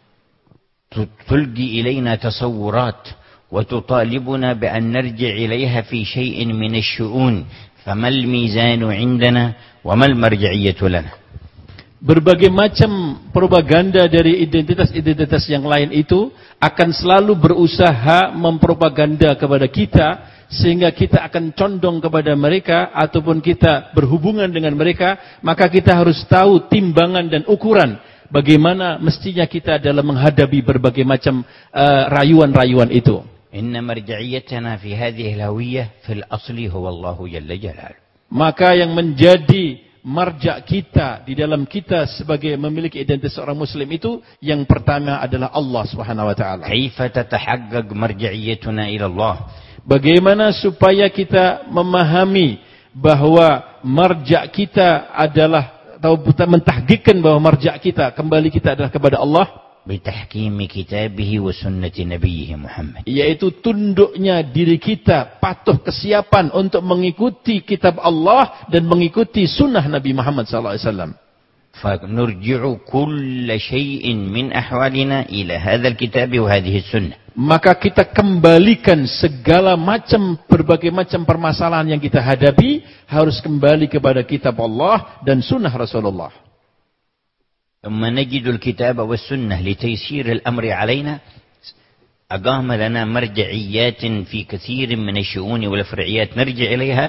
تلقي إلينا تصورات وتطالبنا بأن نرجع إليها في شيء من الشؤون فما الميزان عندنا وما المرجعية لنا. Berbagai macam propaganda dari identitas-identitas yang lain itu akan selalu berusaha mempropaganda kepada kita sehingga kita akan condong kepada mereka ataupun kita berhubungan dengan mereka, maka kita harus tahu timbangan dan ukuran bagaimana mestinya kita dalam menghadapi berbagai macam uh, rayuan-rayuan itu. Inna marja'iyatana fi hadhihi al-hawiyyah fil asli huwa Allah jalla jalaluhu. Maka yang menjadi marja kita di dalam kita sebagai memiliki identitas seorang muslim itu yang pertama adalah Allah Subhanahu wa taala. Kaifa tatahaqqaq marja'iyatuna ila Allah? Bagaimana supaya kita memahami bahwa marja kita adalah atau mentahqiqkan bahwa marja kita kembali kita adalah kepada Allah? Bitahkimi kitabihi wa sunnati nabiyhi Muhammad. Yaitu tunduknya diri kita, patuh kesiapan untuk mengikuti kitab Allah dan mengikuti sunnah Nabi Muhammad sallallahu alaihi wasallam. Fanurji'u kull shay'in min ahwalina ila hadzal kitab wa hadhihi sunnah. Maka kita kembalikan segala macam berbagai macam permasalahan yang kita hadapi harus kembali kepada kitab Allah dan sunnah Rasulullah. ثم نجد الكتاب والسنة لتيسير الأمر علينا أقام لنا مرجعيات في كثير من الشؤون والفرعيات نرجع إليها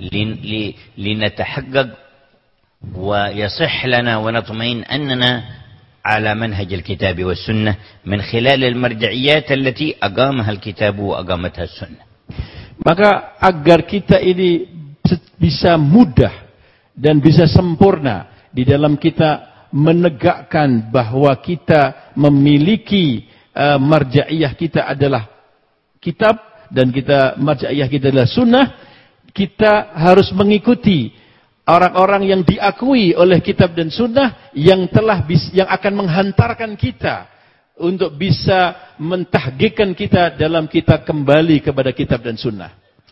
لنتحقق ويصح لنا ونطمئن أننا على منهج الكتاب والسنة من خلال المرجعيات التي أقامها الكتاب وأقامتها السنة. Maka agar kita ini bisa mudah dan bisa sempurna di dalam kita menegakkan bahwa kita memiliki uh, marja'iyah kita adalah kitab dan kita marja'iyah kita adalah sunnah, kita harus mengikuti orang-orang yang diakui oleh kitab dan sunnah yang telah bis, yang akan menghantarkan kita untuk bisa mentahqiqkan kita dalam kita kembali kepada kitab dan sunnah.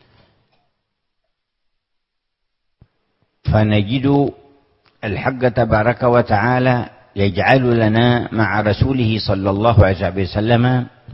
Fanajidu الحق تبارك وتعالى يجعل لنا مع رسوله صلى الله عليه وسلم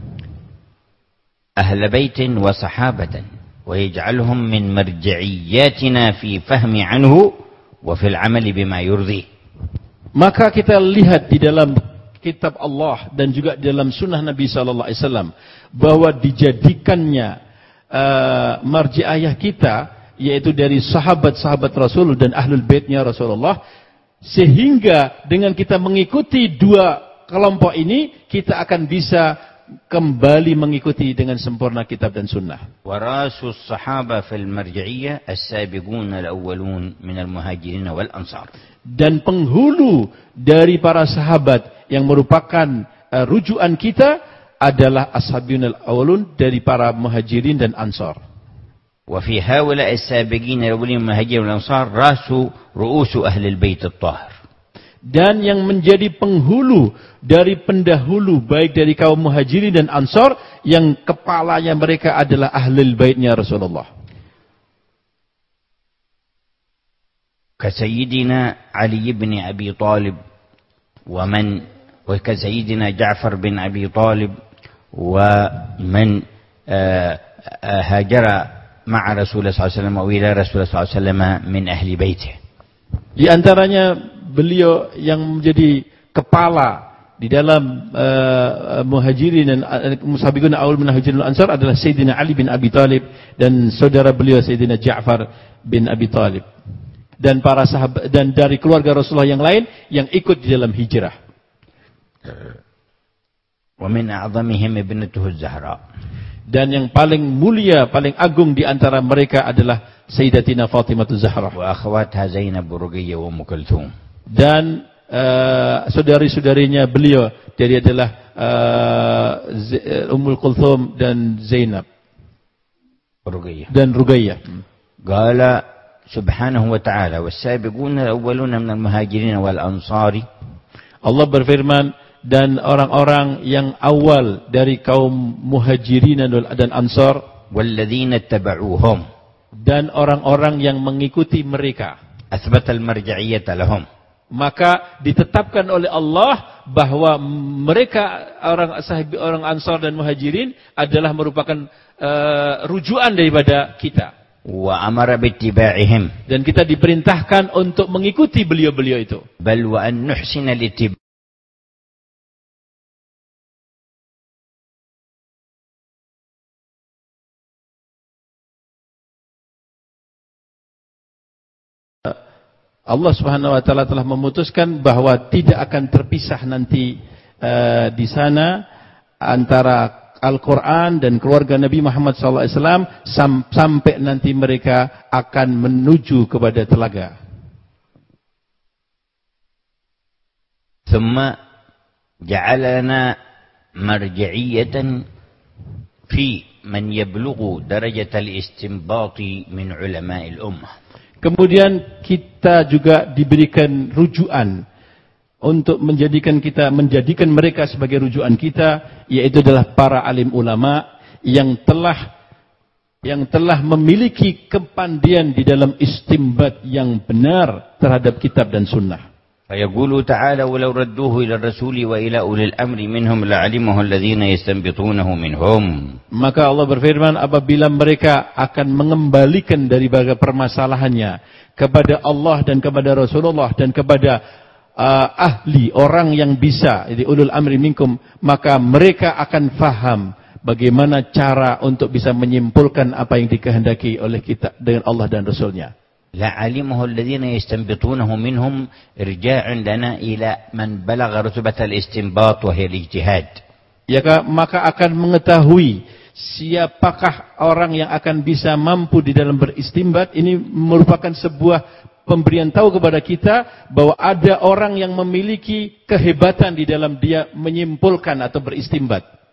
أهل بيت وصحابة ويجعلهم من مرجعياتنا في فهم عنه وفي العمل بما يرضيه. Maka kita lihat di dalam kitab Allah dan juga di dalam sunnah Nabi sallallahu alaihi wasallam bahwa dijadikannya uh, marji'iyah kita yaitu dari sahabat-sahabat Rasul dan ahlul baitnya Rasulullah, sehingga dengan kita mengikuti dua kelompok ini kita akan bisa kembali mengikuti dengan sempurna kitab dan sunnah. Warasus sahabah fil marji'iyah as-sabiqun al-awwalun min al-muhajirin wal ansar. Dan penghulu dari para sahabat yang merupakan uh, rujukan kita adalah ashabun al-awwalun dari para muhajirin dan ansar. وفي هؤلاء السابقين الأولين من المهاجرين والأنصار رأس رؤوس أهل البيت الطاهر. Dan yang menjadi penghulu dari pendahulu baik dari kaum muhajirin dan ansar yang kepalanya mereka adalah ahlul baitnya Rasulullah. كسيدنا علي بن أبي طالب ومن وكسيدنا جعفر بن أبي طالب ومن هاجر مع رسول الله صلى الله عليه وسلم وإلى رسول الله صلى الله عليه وسلم من أهل بيته. Di antaranya beliau yang menjadi kepala di dalam uh, muhajirin dan musabiqun awal muhajirin dan ansar adalah Sayyidina Ali bin Abi Talib dan saudara beliau Sayyidina Ja'far bin Abi Talib dan para sahabat dan dari keluarga Rasulullah yang lain yang ikut di dalam hijrah. Wa min a'zamihim ibnatuhu Az-Zahra. Dan yang paling mulia, paling agung di antara mereka adalah Sayyidatina Fatimah Az-Zahra. Wa akhwatha Zainab, Ruqayyah wa Ummu Kulthum. Dan uh, saudari-saudarinya beliau dari adalah uh, Ummul Kulthum dan Zainab. Ruqayyah. Dan Ruqayyah. قال سبحانه وتعالى والسابقون الأولون من المهاجرين والأنصار. Allah berfirman, dan orang-orang yang awal dari kaum muhajirin dan ansar, والذين اتبعوهم, dan orang-orang yang mengikuti mereka, أثبت المرجعية لهم, maka ditetapkan oleh Allah bahwa mereka orang sahabat, orang ansar dan muhajirin adalah merupakan uh, rujukan daripada kita. وأمر باتباعهم, dan kita diperintahkan untuk mengikuti beliau-beliau itu. بل وأن نحسن الاتباع. Allah Subhanahu wa taala telah memutuskan bahwa tidak akan terpisah nanti uh, di sana antara Al-Quran dan keluarga Nabi Muhammad sallallahu alaihi wasallam sam sampai nanti mereka akan menuju kepada telaga. ثم جعل لنا مرجعية في من يبلغ درجة الاستنباط من علماء الأمة. Kemudian kita juga diberikan rujukan untuk menjadikan kita menjadikan mereka sebagai rujukan kita, yaitu adalah para alim ulama yang telah yang telah memiliki kepandaian di dalam istimbat yang benar terhadap kitab dan sunnah. فيقول تعالى ولو ردوه إلى الرسول وإلى أولي الأمر منهم لعلمه الذين يستنبطونه منهم. Maka Allah berfirman, apabila mereka akan mengembalikan dari berbagai permasalahannya kepada Allah dan kepada Rasulullah dan kepada uh, ahli orang yang bisa, jadi ulul amri minkum, maka mereka akan faham bagaimana cara untuk bisa menyimpulkan apa yang dikehendaki oleh kita dengan Allah dan Rasulnya. لعلمه الذين يستنبطونه منهم إرجاعا لنا إلى من بلغ رتبة الاستنباط وهي الاجتهاد. Ya, maka akan mengetahui siapakah orang yang akan bisa mampu di dalam beristimbat. Ini merupakan sebuah pemberian tahu kepada kita bahwa ada orang yang memiliki kehebatan di dalam dia menyimpulkan atau beristimbat.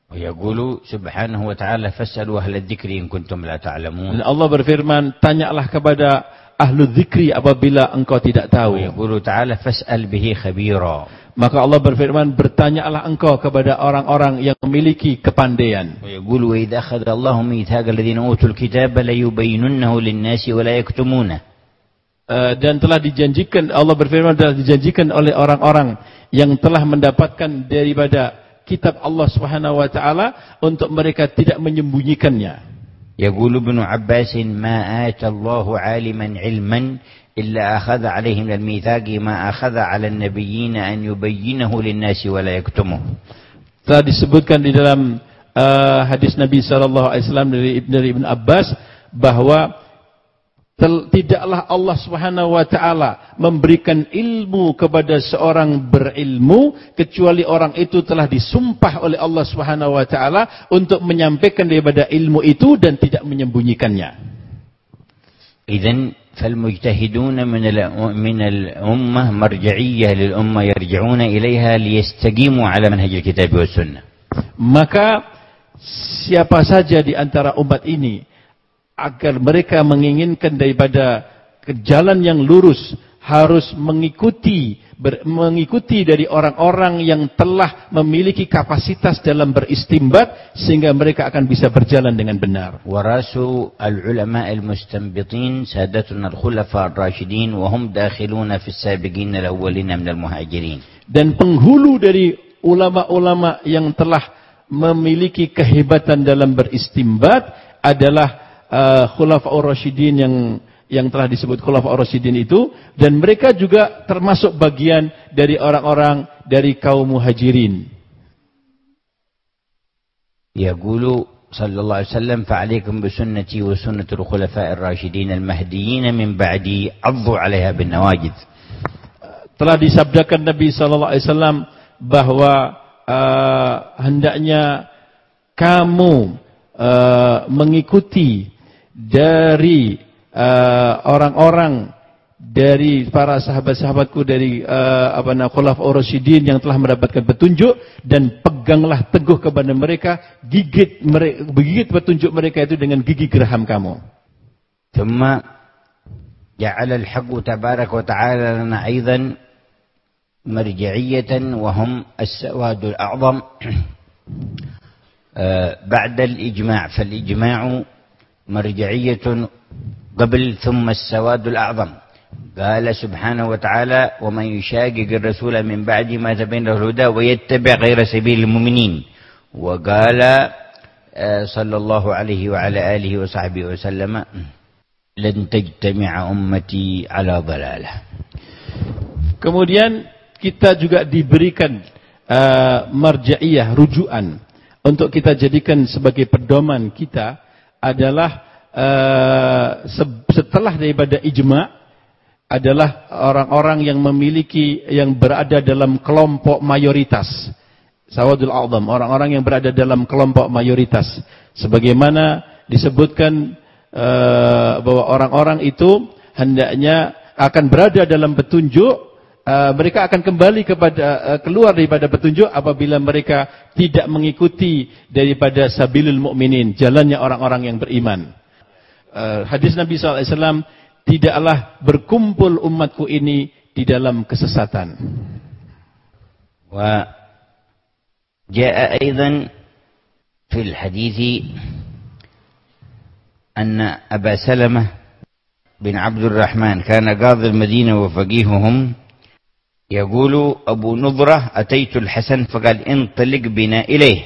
ويقول سبحانه وتعالى فاسألوا أهل الذكر إن كنتم لا تعلمون. Dan Allah berfirman, tanyalah kepada ahlu dzikri apabila engkau tidak tahu. ويقول تعالى فاسأل به خبيرا. Maka Allah berfirman, bertanyalah engkau kepada orang-orang yang memiliki kepandaian. ويقول وإذا أخذ الله ميثاق الذين أوتوا الكتاب ليبيننه للناس ولا يكتمونه. Uh, dan telah dijanjikan, Allah berfirman, telah dijanjikan oleh orang-orang yang telah mendapatkan daripada kitab Allah Subhanahu wa taala untuk mereka tidak menyembunyikannya. يقول ابن عباس ما آتى الله عالما علما إلا أخذ عليه من الميثاق ما أخذ على النبيين أن يبينه للناس ولا يكتمه. Telah disebutkan di dalam uh, hadis Nabi sallallahu alaihi wasallam dari Ibnu Ibn Abbas bahwa Tel, tidaklah Allah Subhanahu wa taala memberikan ilmu kepada seorang berilmu kecuali orang itu telah disumpah oleh Allah Subhanahu wa taala untuk menyampaikan daripada ilmu itu dan tidak menyembunyikannya. Idzan falmujtahidun min al min al-ummah marja'iyah lil-ummah yarji'una ilaiha liyastaqimu ala manhaj al-kitab was sunnah. Maka siapa saja di antara umat ini agar mereka menginginkan daripada ke jalan yang lurus harus mengikuti ber, mengikuti dari orang-orang yang telah memiliki kapasitas dalam beristimbat sehingga mereka akan bisa berjalan dengan benar. Warasu al-ulama al-mustanbitin sadatuna al-khulafa ar-rashidin wa hum dakhiluna fi as-sabiqin al-awwalin min al-muhajirin. Dan penghulu dari ulama-ulama yang telah memiliki kehebatan dalam beristimbat adalah Uh, Khulafaur Rasyidin yang yang telah disebut Khulafaur Rasyidin itu, dan mereka juga termasuk bagian dari orang-orang dari kaum Muhajirin. Yaqulu sallallahu alaihi wasallam fa'alaikum bi sunnati wa sunnatul khulafa'ir rasyidin al-mahdiyyin min ba'di 'addu 'alaiha bin nawajid. Telah disabdakan Nabi sallallahu alaihi wasallam bahwa uh, hendaknya kamu uh, mengikuti dari orang-orang uh, dari para sahabat-sahabatku dari uh, apa namanya Khulafaur Rasyidin yang telah mendapatkan petunjuk, dan peganglah teguh kepada mereka, gigit mereka, gigit petunjuk mereka itu dengan gigi geraham kamu. ثم جعل الحق تبارك وتعالى لنا أيضا مرجعية وهم السواد الأعظم بعد الإجماع، فالإجماع مرجعية قبل ثم السواد الأعظم. قال سبحانه وتعالى: ومن يشاقق الرسول من بعد ما تبين له الهدى ويتبع غير سبيل المؤمنين. وقال صلى الله عليه وعلى آله وصحبه وسلم: لن تجتمع أمتي على ضلالة. Kemudian kita juga diberikan uh, marja'iyah, rujukan untuk kita jadikan sebagai pedoman kita adalah uh, setelah daripada ijma' adalah orang-orang yang memiliki, yang berada dalam kelompok mayoritas. Sawadul a'zam, orang-orang yang berada dalam kelompok mayoritas. Sebagaimana disebutkan uh, bahwa orang-orang itu hendaknya akan berada dalam petunjuk. Uh, mereka akan kembali kepada uh, keluar daripada petunjuk apabila mereka tidak mengikuti daripada sabilul mukminin, jalannya orang-orang yang beriman. Uh, hadis Nabi sallallahu alaihi wasallam, tidaklah berkumpul umatku ini di dalam kesesatan. Wa jaa aidan fil hadits anna Aba Salamah bin Abdul Rahman kana qadhi al-Madinah wa faqihum. يقول أبو نضرة أتيت الحسن فقال انطلق بنا إليه.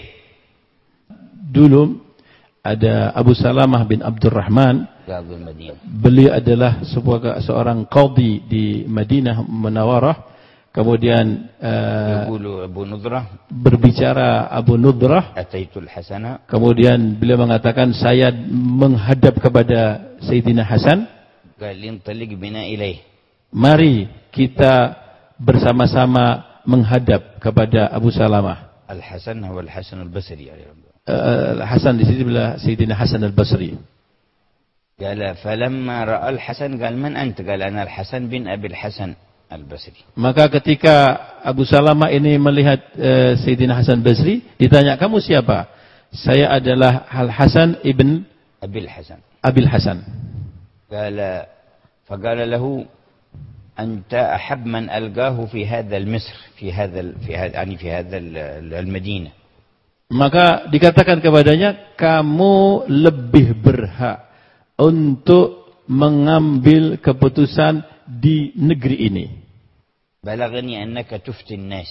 Dulu ada Abu Salamah bin Abdurrahman, beliau adalah sebuah seorang qadhi di Madinah Munawarah. Kemudian uh, Abu Nudrah, berbicara Abu Nudrah, Ataitul Hasana. Kemudian beliau mengatakan, saya menghadap kepada Sayyidina Hasan. Qal intaliq bina ilaih. Mari kita bersama-sama menghadap kepada Abu Salamah. Al-Hasan huwa Al-Hasan Al-Basri. Uh, Hasan di sini adalah Sayyidina Hasan Al-Basri. Qala falamma ra'a Al-Hasan qala man anta? Qala ana Al-Hasan bin Abi Al-Hasan Al-Basri. Maka ketika Abu Salamah ini melihat uh, Sayyidina Hasan Basri, ditanya, kamu siapa? Saya adalah Al-Hasan ibn Abi Al-Hasan. Abi Al-Hasan. Qala faqala lahu أنت أحب من ألقاه في هذا المصر في هذا في هذا يعني في هذا المدينة. Maka dikatakan kepadanya, kamu lebih berhak untuk mengambil keputusan di negeri ini. بلغني أنك تفتي الناس.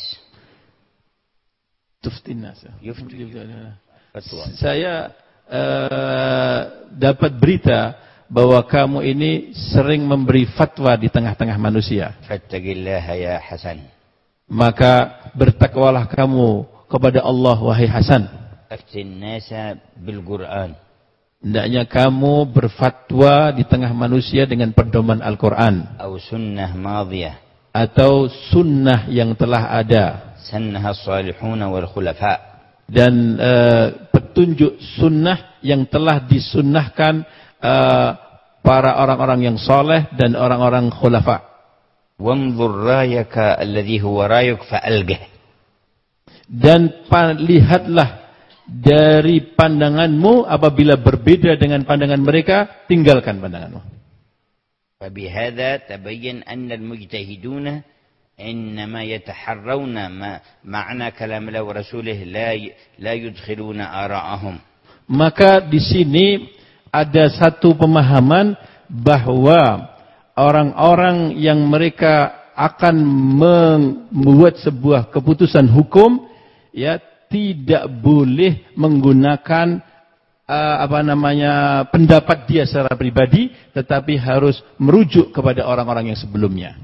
تفتي الناس. يفتي. Saya uh, dapat berita bahwa kamu ini sering memberi fatwa di tengah-tengah manusia. Fattaqillaha ya Hasan. Maka bertakwalah kamu kepada Allah, wahai Hasan. Aftin nasa bil Qur'an. Hendaknya kamu berfatwa di tengah manusia dengan pedoman Al-Quran. Atau sunnah madiyah. Atau sunnah yang telah ada. Sunnah as-salihun wal khulafa. Dan uh, petunjuk sunnah yang telah disunnahkan Uh, para orang-orang yang soleh dan orang-orang khulafa. Wanzur rayaka alladhi huwa rayuk fa'algih. Dan lihatlah dari pandanganmu, apabila berbeda dengan pandangan mereka, tinggalkan pandanganmu. Fabihadza tabayyan anna al-mujtahiduna innama yataharrawna ma ma'na kalam Allah wa rasulih la la yudkhiluna ara'ahum. Maka di sini ada satu pemahaman bahwa orang-orang yang mereka akan membuat sebuah keputusan hukum, ya, tidak boleh menggunakan uh, apa namanya pendapat dia secara pribadi, tetapi harus merujuk kepada orang-orang yang sebelumnya.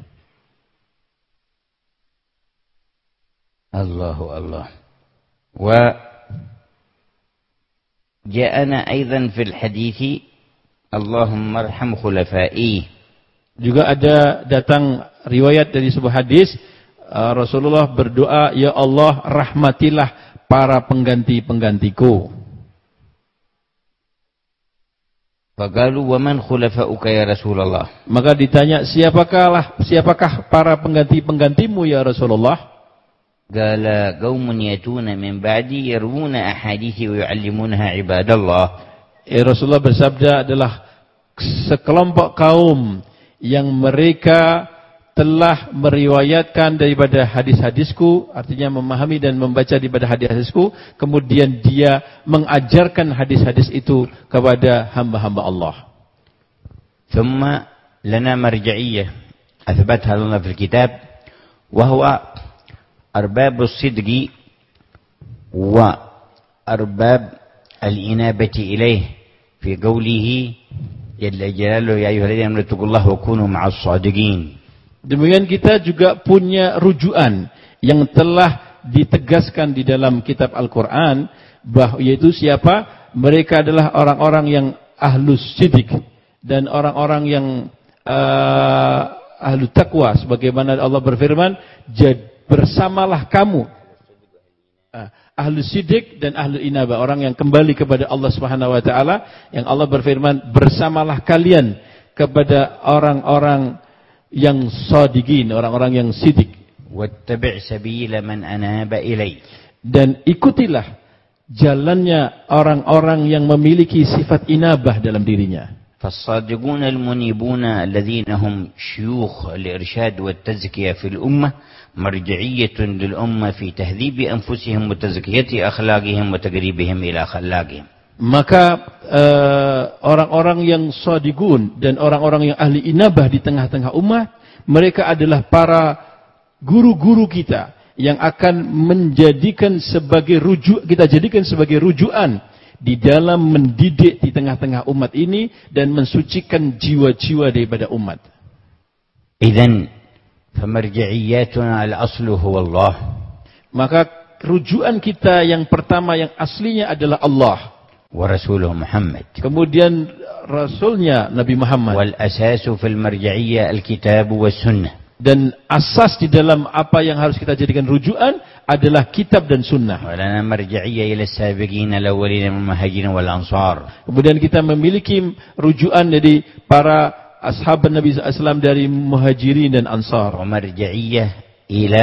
Allahu Allah. Wa ja'ana aidan fil hadithi Allahumma arham khulafai. Juga ada datang riwayat dari sebuah hadis, uh, Rasulullah berdoa, ya Allah, rahmatilah para pengganti-penggantiku. Faqalu wa man khulafauka ya Rasulullah. Maka ditanya, siapakah siapakah para pengganti-penggantimu ya Rasulullah? Qala qaumun yatuna min ba'di yarwuna ahadithi wa yu'allimunaha ibadallah. Eh, Rasulullah bersabda adalah sekelompok kaum yang mereka telah meriwayatkan daripada hadis-hadisku, artinya memahami dan membaca daripada hadis-hadisku, kemudian dia mengajarkan hadis-hadis itu kepada hamba-hamba Allah. ثم لنا مرجعية أثبتها لنا في الكتاب وهو أرباب الصدق وأرباب الإنابة إليه في قوله جل جلاله يا أيها الذين آمنوا اتقوا الله وكونوا مع الصادقين. Demikian kita juga punya rujukan yang telah ditegaskan di dalam kitab Al-Quran, bahwa yaitu siapa? Mereka adalah orang-orang yang ahlus sidik dan orang-orang yang uh, ahlu taqwa, sebagaimana Allah berfirman, bersamalah kamu uh, ahlu sidik dan ahlu inaba, orang yang kembali kepada Allah Subhanahu wa taala, yang Allah berfirman, bersamalah kalian kepada orang-orang yang sadiqin, orang-orang yang sidik. Wattabi' sabila man anaba ilai. Dan ikutilah jalannya orang-orang yang memiliki sifat inabah dalam dirinya. فالصادقون المنيبون الذين هم شيوخ الإرشاد والتزكية في الأمة مرجعية للأمة في تهذيب أنفسهم وتزكية أخلاقهم وتقريبهم إلى خلاقهم. Maka uh, orang-orang yang shadiqun dan orang-orang yang ahli inabah di tengah-tengah umat, mereka adalah para guru-guru kita yang akan menjadikan sebagai rujuk, kita jadikan sebagai rujukan di dalam mendidik di tengah-tengah umat ini dan mensucikan jiwa-jiwa daripada umat. Idzan famarji'iyatuna al-aslu huwa Allah. Maka rujukan kita yang pertama yang aslinya adalah Allah wa rasuluhu Muhammad. Kemudian rasulnya Nabi Muhammad. Wal asasu fil marji'iyyah al-kitab was sunnah. Dan asas di dalam apa yang harus kita jadikan rujukan adalah kitab dan sunnah. Walana marji'iyyah ila as-sabiqin al-awwalin min al-muhajirin wal ansar. Kemudian kita memiliki rujukan dari para ashab Nabi sallallahu alaihi wasallam dari muhajirin dan ansar. Wa marji'iyyah ila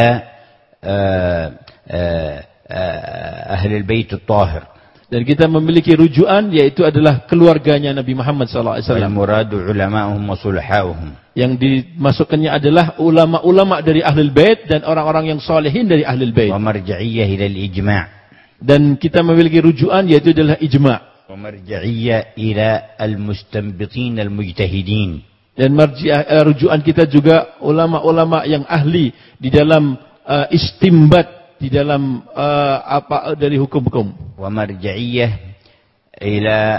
uh, uh, uh, ahli al-bait at-tahir. Dan kita memiliki rujukan, yaitu adalah keluarganya Nabi Muhammad sallallahu alaihi wasallam. Al-muradu ulama'uhum wa sulaha'uhum. Yang dimasukkannya adalah ulama-ulama dari Ahlul Bait dan orang-orang yang salihin dari Ahlul Bait. Wa marji'iyyah ila al-ijma'. Dan kita memiliki rujukan, yaitu adalah ijma'. Wa marji'iyyah ila al-mustanbitin al-mujtahidin. Dan marji'ah rujukan kita juga ulama-ulama yang ahli di dalam uh, istimbat, di dalam uh, apa dari hukum-hukum. Wa marji'iyyah ila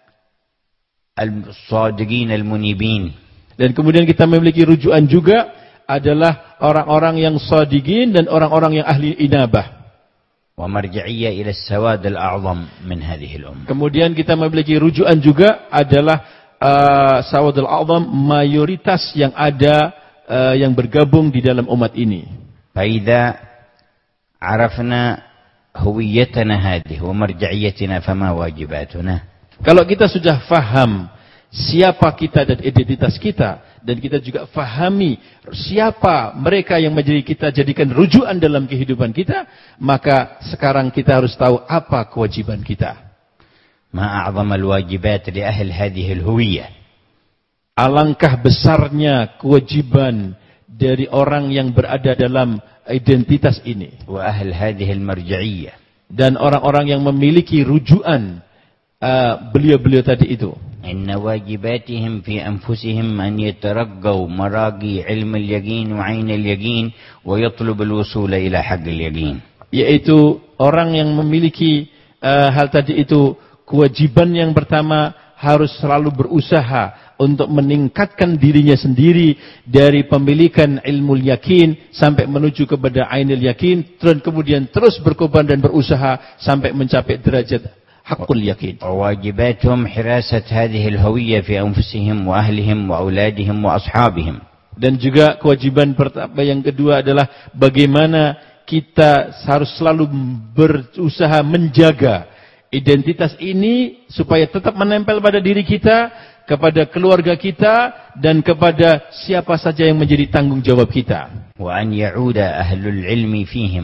al-shadiqin al-munibin. Dan kemudian kita memiliki rujukan juga adalah orang-orang yang shadiqin dan orang-orang yang ahli inabah. Wa marji'iyyah ila as-sawad al-a'zam min hadhihi al-ummah. Kemudian kita memiliki rujukan juga adalah uh, sawad al-a'zam, mayoritas yang ada uh, yang bergabung di dalam umat ini. Fa idza arafna huwiyatana hadhihi wa marji'iyatina fama wajibatuna. Kalau kita sudah faham siapa kita dan identitas kita, dan kita juga fahami siapa mereka yang menjadi kita jadikan rujukan dalam kehidupan kita, maka sekarang kita harus tahu apa kewajiban kita. Ma a'zama al-wajibat li ahli hadhihi al-huwiyyah. Alangkah besarnya kewajiban dari orang yang berada dalam identitas ini. Wa ahli hadhihi al-marji'iyyah. Dan orang-orang yang memiliki rujukan uh, beliau-beliau tadi itu. Inna wajibatihim fi anfusihim an yataraggaw maragi ilm al-yaqin wa 'ain al-yaqin wa yatlub al-wusul ila haqq al-yaqin. Yaitu orang yang memiliki uh, hal tadi itu, kewajiban yang pertama harus selalu berusaha untuk meningkatkan dirinya sendiri dari pemilikan ilmu yakin sampai menuju kepada ainul yakin, dan kemudian terus berkorban dan berusaha sampai mencapai derajat hakul yakin. Wajibatuhum hirasat hadhihi al-huwiyyah fi anfusihim wa ahlihim wa auladihim wa ashabihim. Dan juga kewajiban pertama yang kedua adalah bagaimana kita harus selalu berusaha menjaga identitas ini supaya tetap menempel pada diri kita, kepada keluarga kita, dan kepada siapa saja yang menjadi tanggung jawab kita. Wa an ya'uda ahlul ilmi fihim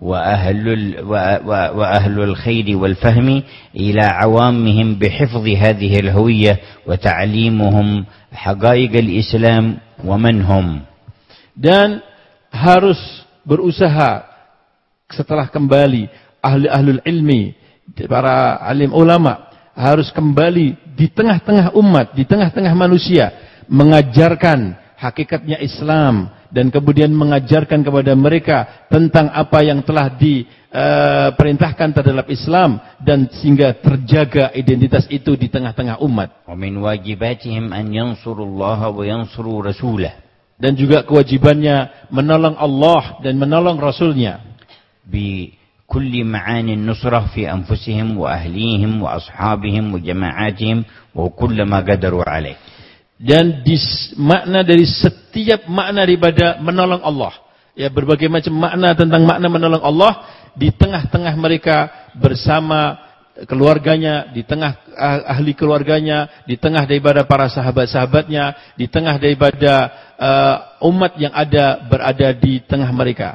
وأهل وأهل الخير والفهم إلى عوامهم بحفظ هذه الهوية وتعليمهم حقائق الإسلام ومن هم. Dan harus berusaha setelah kembali ahli-ahlul ilmi, para alim ulama harus kembali di tengah-tengah umat, di tengah-tengah manusia, mengajarkan hakikatnya Islam dan kemudian mengajarkan kepada mereka tentang apa yang telah diperintahkan uh, terhadap Islam dan sehingga terjaga identitas itu di tengah-tengah umat. ومن واجباتهم أن ينصروا الله وينصروا رسوله. Dan juga kewajibannya menolong Allah dan menolong Rasulnya. بكل معاني النصرة في أنفسهم وأهليهم وأصحابهم وجماعاتهم وكل ما قدروا عليه. Dan di, makna dari setiap makna daripada menolong Allah, ya, berbagai macam makna tentang makna menolong Allah di tengah-tengah mereka bersama keluarganya, di tengah ahli keluarganya, di tengah daripada para sahabat-sahabatnya, di tengah daripada uh, umat yang ada berada di tengah mereka.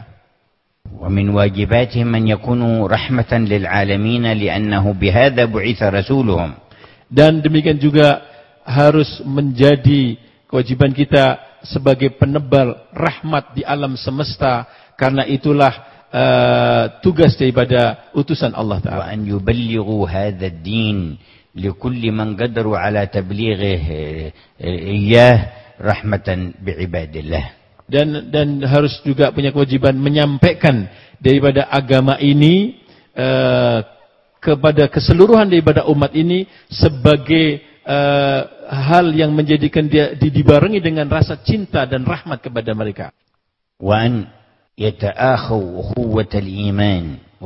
ومن واجباتهم أن يكونوا رحمة للعالمين لأنه بهذا بعث رسولهم. Dan demikian juga harus menjadi kewajiban kita sebagai penebar rahmat di alam semesta, karena itulah uh, tugas daripada utusan Allah Ta'ala. وأن يبلغوا هذا الدين لكل من قدروا على تبليغه إياه رحمة بعباد الله. Dan dan harus juga punya kewajiban menyampaikan daripada agama ini uh, kepada keseluruhan daripada umat ini sebagai uh, hal yang menjadikan dia dibarengi dengan rasa cinta dan rahmat kepada mereka. وأن يتآخوا أخوة الإيمان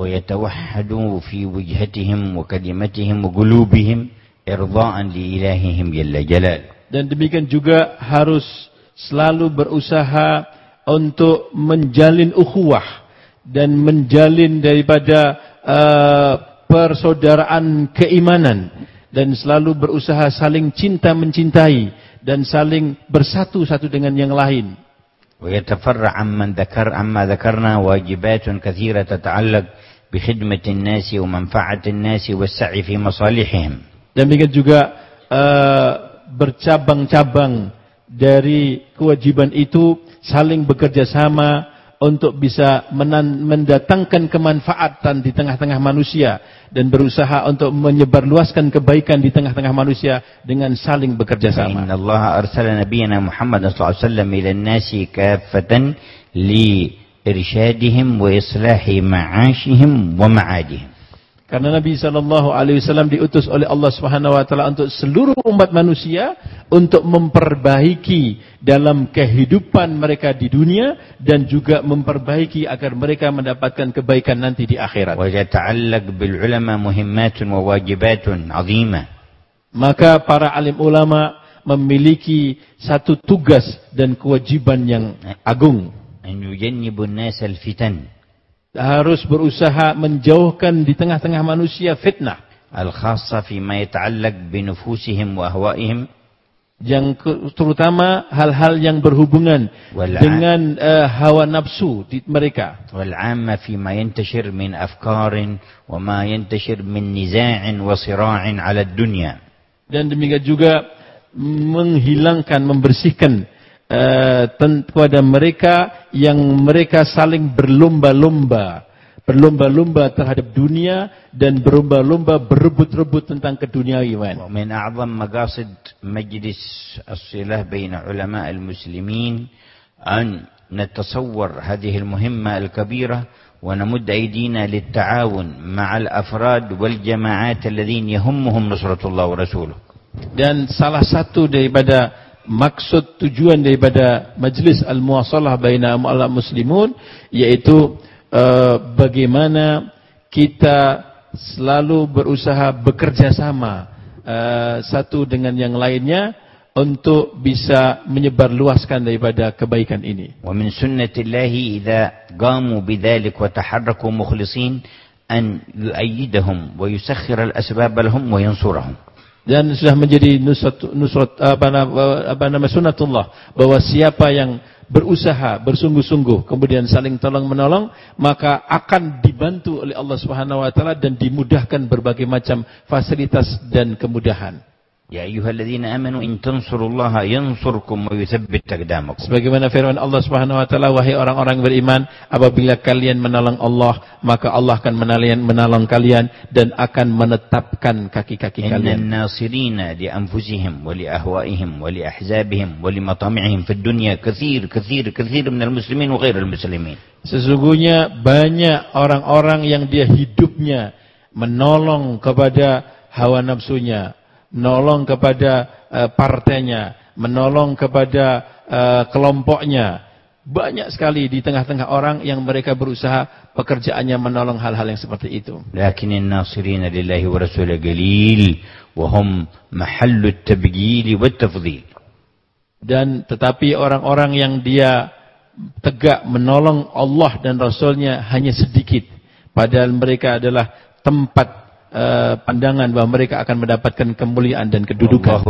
ويتوحدوا في وجهتهم وكلمتهم وقلوبهم إرضاء لإلههم جل جلاله. Dan demikian juga harus selalu berusaha untuk menjalin ukhuwah dan menjalin daripada uh, persaudaraan keimanan, dan selalu berusaha saling cinta mencintai dan saling bersatu satu dengan yang lain. ويتفرع عمن ذكر عما ذكرنا واجبات كثيرة تتعلق بخدمة الناس ومنفعة الناس والسعي في مصالحهم. Demikian juga uh, bercabang-cabang dari kewajiban itu saling bekerja sama untuk bisa mendatangkan kemanfaatan di tengah-tengah manusia dan berusaha untuk menyebarluaskan kebaikan di tengah-tengah manusia dengan saling bekerja sama. Inna Allah arsala nabiyana Muhammad sallallahu alaihi wasallam ila an-nasi kaffatan li irsyadihim wa islahi ma'ashihim wa ma'adihim. Karena Nabi sallallahu alaihi wasallam diutus oleh Allah Subhanahu wa taala untuk seluruh umat manusia untuk memperbaiki dalam kehidupan mereka di dunia dan juga memperbaiki agar mereka mendapatkan kebaikan nanti di akhirat. Wa yata'allaq bil ulama muhimmatun wa wajibatun 'azimah. Maka para alim ulama memiliki satu tugas dan kewajiban yang agung. An yujannibun nas al fitan. Harus berusaha menjauhkan di tengah-tengah manusia fitnah. Al-khassa fi ma yata'allaq bi nufusihim wa ahwa'ihim. Yang terutama hal-hal yang berhubungan dengan uh, hawa nafsu di mereka. Wal 'amma fi ma yantashir min afkarin wa ma yantashir min niza'in wa sira'in 'ala ad-dunya. Dan demikian juga menghilangkan, membersihkan Uh, kepada mereka yang mereka saling berlomba-lomba berlomba-lomba terhadap dunia dan berlomba-lomba berebut-rebut tentang keduniawian. Min a'zam maqasid majlis as-silah baina ulama al-muslimin an natasawwar hadhihi al-muhimma al-kabira wa namud aydina lit-ta'awun ma'a al-afrad wal-jama'at alladhina yahummuhum nusratullah wa rasuluh. Dan salah satu daripada maksud tujuan daripada majlis al-muwasalah baina al-muslimun yaitu uh, bagaimana kita selalu berusaha bekerja sama uh, satu dengan yang lainnya untuk bisa menyebarluaskan daripada kebaikan ini. Wa min sunnatillahi idza qamu bidzalik wa taharraku mukhlisin an yu'ayyidahum wa yusakhkhir al-asbab lahum wa yansurahum. Dan sudah menjadi nusrat, nusrat apa, nama, apa nama sunnatullah bahwa siapa yang berusaha, bersungguh-sungguh, kemudian saling tolong-menolong, maka akan dibantu oleh Allah Subhanahu wa taala dan dimudahkan berbagai macam fasilitas dan kemudahan. Ya ayyuhalladzina amanu in tansurullaha yansurkum wa yuthabbit aqdamakum. Sebagaimana firman Allah Subhanahu wa taala, wahai orang-orang beriman, apabila kalian menolong Allah, maka Allah akan menolong, menolong kalian dan akan menetapkan kaki-kaki kalian. Innan nasirina li anfusihim wa li ahwaihim wa li ahzabihim wa li matami'ihim fid dunya katsir katsir katsir minal muslimin wa ghairil muslimin. Sesungguhnya banyak orang-orang yang dia hidupnya menolong kepada hawa nafsunya, menolong kepada uh, partainya, menolong kepada uh, kelompoknya. Banyak sekali di tengah-tengah orang yang mereka berusaha pekerjaannya menolong hal-hal yang seperti itu. Lakinin nasirina lillahi wa rasulihi qalil wa hum mahallu at-tabjil wa at-tafdhil. Dan tetapi orang-orang yang dia tegak menolong Allah dan Rasulnya hanya sedikit, padahal mereka adalah tempat Uh, pandangan bahwa mereka akan mendapatkan kemuliaan dan kedudukan.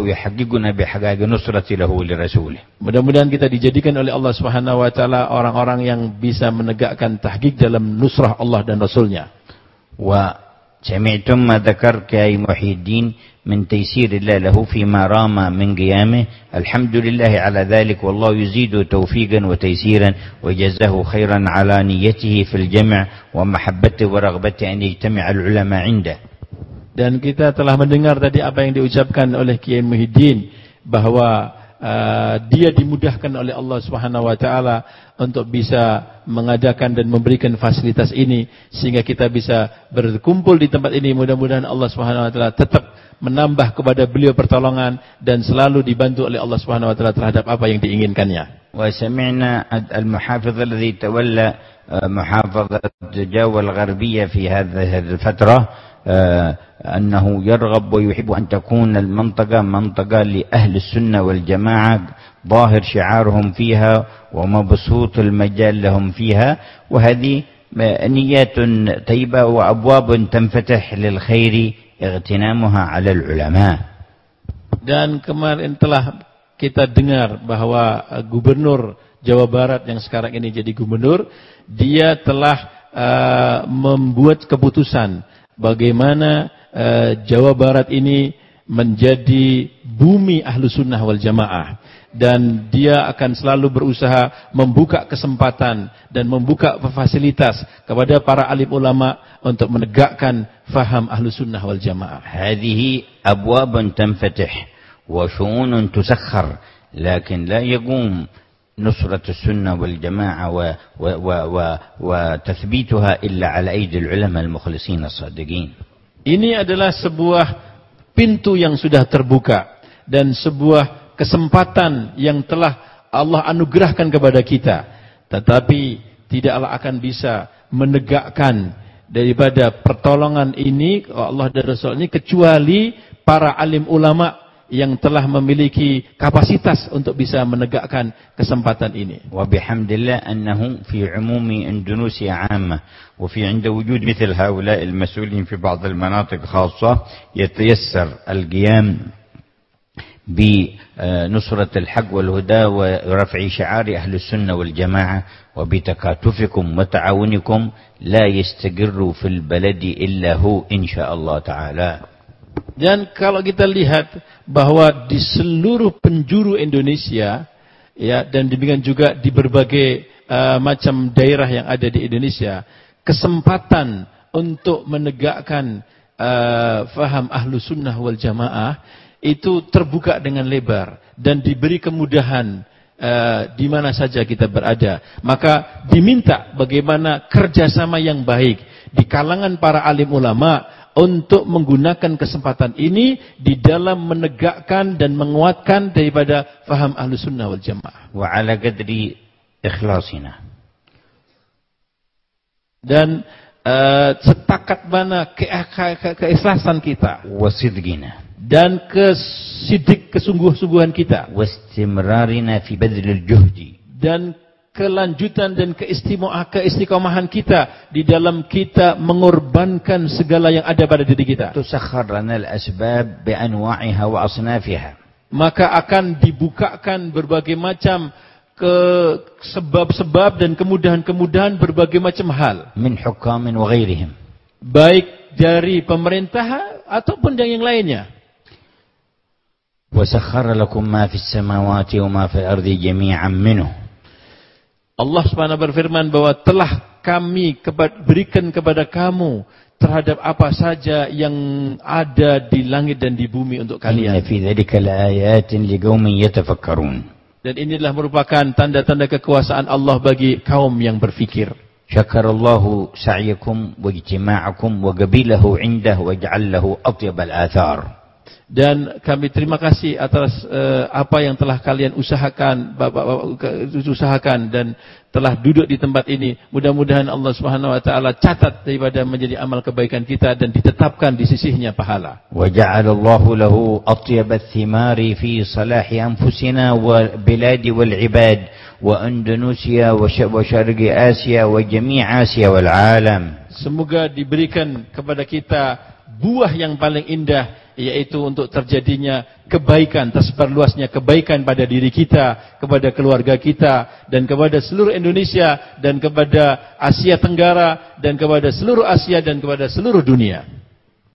Mudah-mudahan kita dijadikan oleh Allah Subhanahu wa taala orang-orang yang bisa menegakkan tahqiq dalam nusrah Allah dan Rasulnya. Wa sami'tum ma dzakar Kiai Muhyiddin min taysirillah lahu fi ma rama min qiyamih. Alhamdulillah ala dzalik wallahu yuzidu tawfiqan wa taysiran wa jazahu khairan ala niyyatihi fil jam' wa mahabbati wa raghbati an yajtami'a al ulama 'inda. Dan kita telah mendengar tadi apa yang diucapkan oleh Kiai Muhyiddin, bahwa uh, dia dimudahkan oleh Allah Subhanahu wa taala untuk bisa mengadakan dan memberikan fasilitas ini sehingga kita bisa berkumpul di tempat ini. Mudah-mudahan Allah Subhanahu wa taala tetap menambah kepada beliau pertolongan dan selalu dibantu oleh Allah Subhanahu wa taala terhadap apa yang diinginkannya. Wa sami'na al-muhafiz alladhi tawalla muhafazat Jawa al-Gharbiyya fi hadhihi al-fatrah أنه يرغب ويحب أن تكون المنطقة منطقة لأهل السنة والجماعة ظاهر شعارهم فيها ومبسوط المجال لهم فيها وهذه نيات طيبة وأبواب تنفتح للخير اغتنامها على العلماء. Dan kemarin telah kita dengar bahwa Gubernur Jawa Barat yang sekarang ini jadi gubernur, dia telah uh, membuat keputusan bagaimana uh, Jawa Barat ini menjadi bumi ahlu sunnah wal jamaah. Dan dia akan selalu berusaha membuka kesempatan dan membuka fasilitas kepada para alim ulama untuk menegakkan faham ahlu sunnah wal jamaah. Hadihi abwabun tanfatih wa syu'unun tusakhar, lakin la yaqum نصرة السنة والجماعة وتثبيتها إلا على أيدي العلماء المخلصين الصادقين. Ini adalah sebuah pintu yang sudah terbuka dan sebuah kesempatan yang telah Allah anugerahkan kepada kita. Tetapi tidaklah akan bisa menegakkan daripada pertolongan ini Allah dan Rasul ini kecuali para alim ulama yang telah memiliki kapasitas untuk bisa menegakkan kesempatan ini. Wa bihamdillah annahu fi umumi Indonesia 'amma wa fi 'inda wujud mithl haula'i al-mas'ulin fi ba'd al-manatiq khassa yatayassar al-qiyam bi nusrat al-haqq wal-huda wa raf'i shi'ari ahli as-sunnah wal-jama'ah wa bi takatufikum wa ta'awunikum la yastaqirru fil baladi illa hu insyaallah ta'ala. Dan kalau kita lihat bahwa di seluruh penjuru Indonesia, ya, dan demikian juga di berbagai uh, macam daerah yang ada di Indonesia, kesempatan untuk menegakkan uh, faham ahlu sunnah wal jamaah itu terbuka dengan lebar dan diberi kemudahan uh, di mana saja kita berada. Maka diminta bagaimana kerjasama yang baik di kalangan para alim ulama untuk menggunakan kesempatan ini di dalam menegakkan dan menguatkan daripada faham ahlu sunnah wal jamaah. Wa ala qadri ikhlasina. Dan uh, setakat mana ke ke ke keikhlasan kita. Wasidqina. Dan kesidik kesungguh-sungguhan kita. Wastimrarina fi badlil juhdi. Dan kelanjutan dan keistiqomahan kita di dalam kita mengorbankan segala yang ada pada diri kita. Tusakhkhar lana al-asbab bi anwa'iha wa asnafiha. Maka akan dibukakan berbagai macam ke sebab-sebab dan kemudahan-kemudahan berbagai macam hal. من حكام وغيرهم. Baik dari pemerintah ataupun yang lainnya. وسخر لكم ما في السماوات وما في الأرض جميعا منه. Allah subhanahu wa ta'ala berfirman bahwa telah kami berikan kepada kamu terhadap apa saja yang ada di langit dan di bumi untuk kalian. إن في ذلك لآيات لقوم يتفكرون. Dan inilah merupakan tanda-tanda kekuasaan Allah bagi kaum yang berfikir. شكر الله سعيكم واجتماعكم وقبيله عنده واجعل له أطيب الآثار. Dan kami terima kasih atas uh, apa yang telah kalian usahakan, bapak-bapak usahakan dan telah duduk di tempat ini. Mudah-mudahan Allah Subhanahu wa taala catat daripada menjadi amal kebaikan kita dan ditetapkan di sisinya pahala. Wa ja'alallahu lahu atyab ath-thimari fi salahi anfusina wal bilad wal ibad wa Indonesia wa syarqi Asia wa jami' Asia wal alam. Semoga diberikan kepada kita buah yang paling indah, yaitu untuk terjadinya kebaikan, tersebar luasnya kebaikan pada diri kita, kepada keluarga kita, dan kepada seluruh Indonesia, dan kepada Asia Tenggara, dan kepada seluruh Asia, dan kepada seluruh dunia.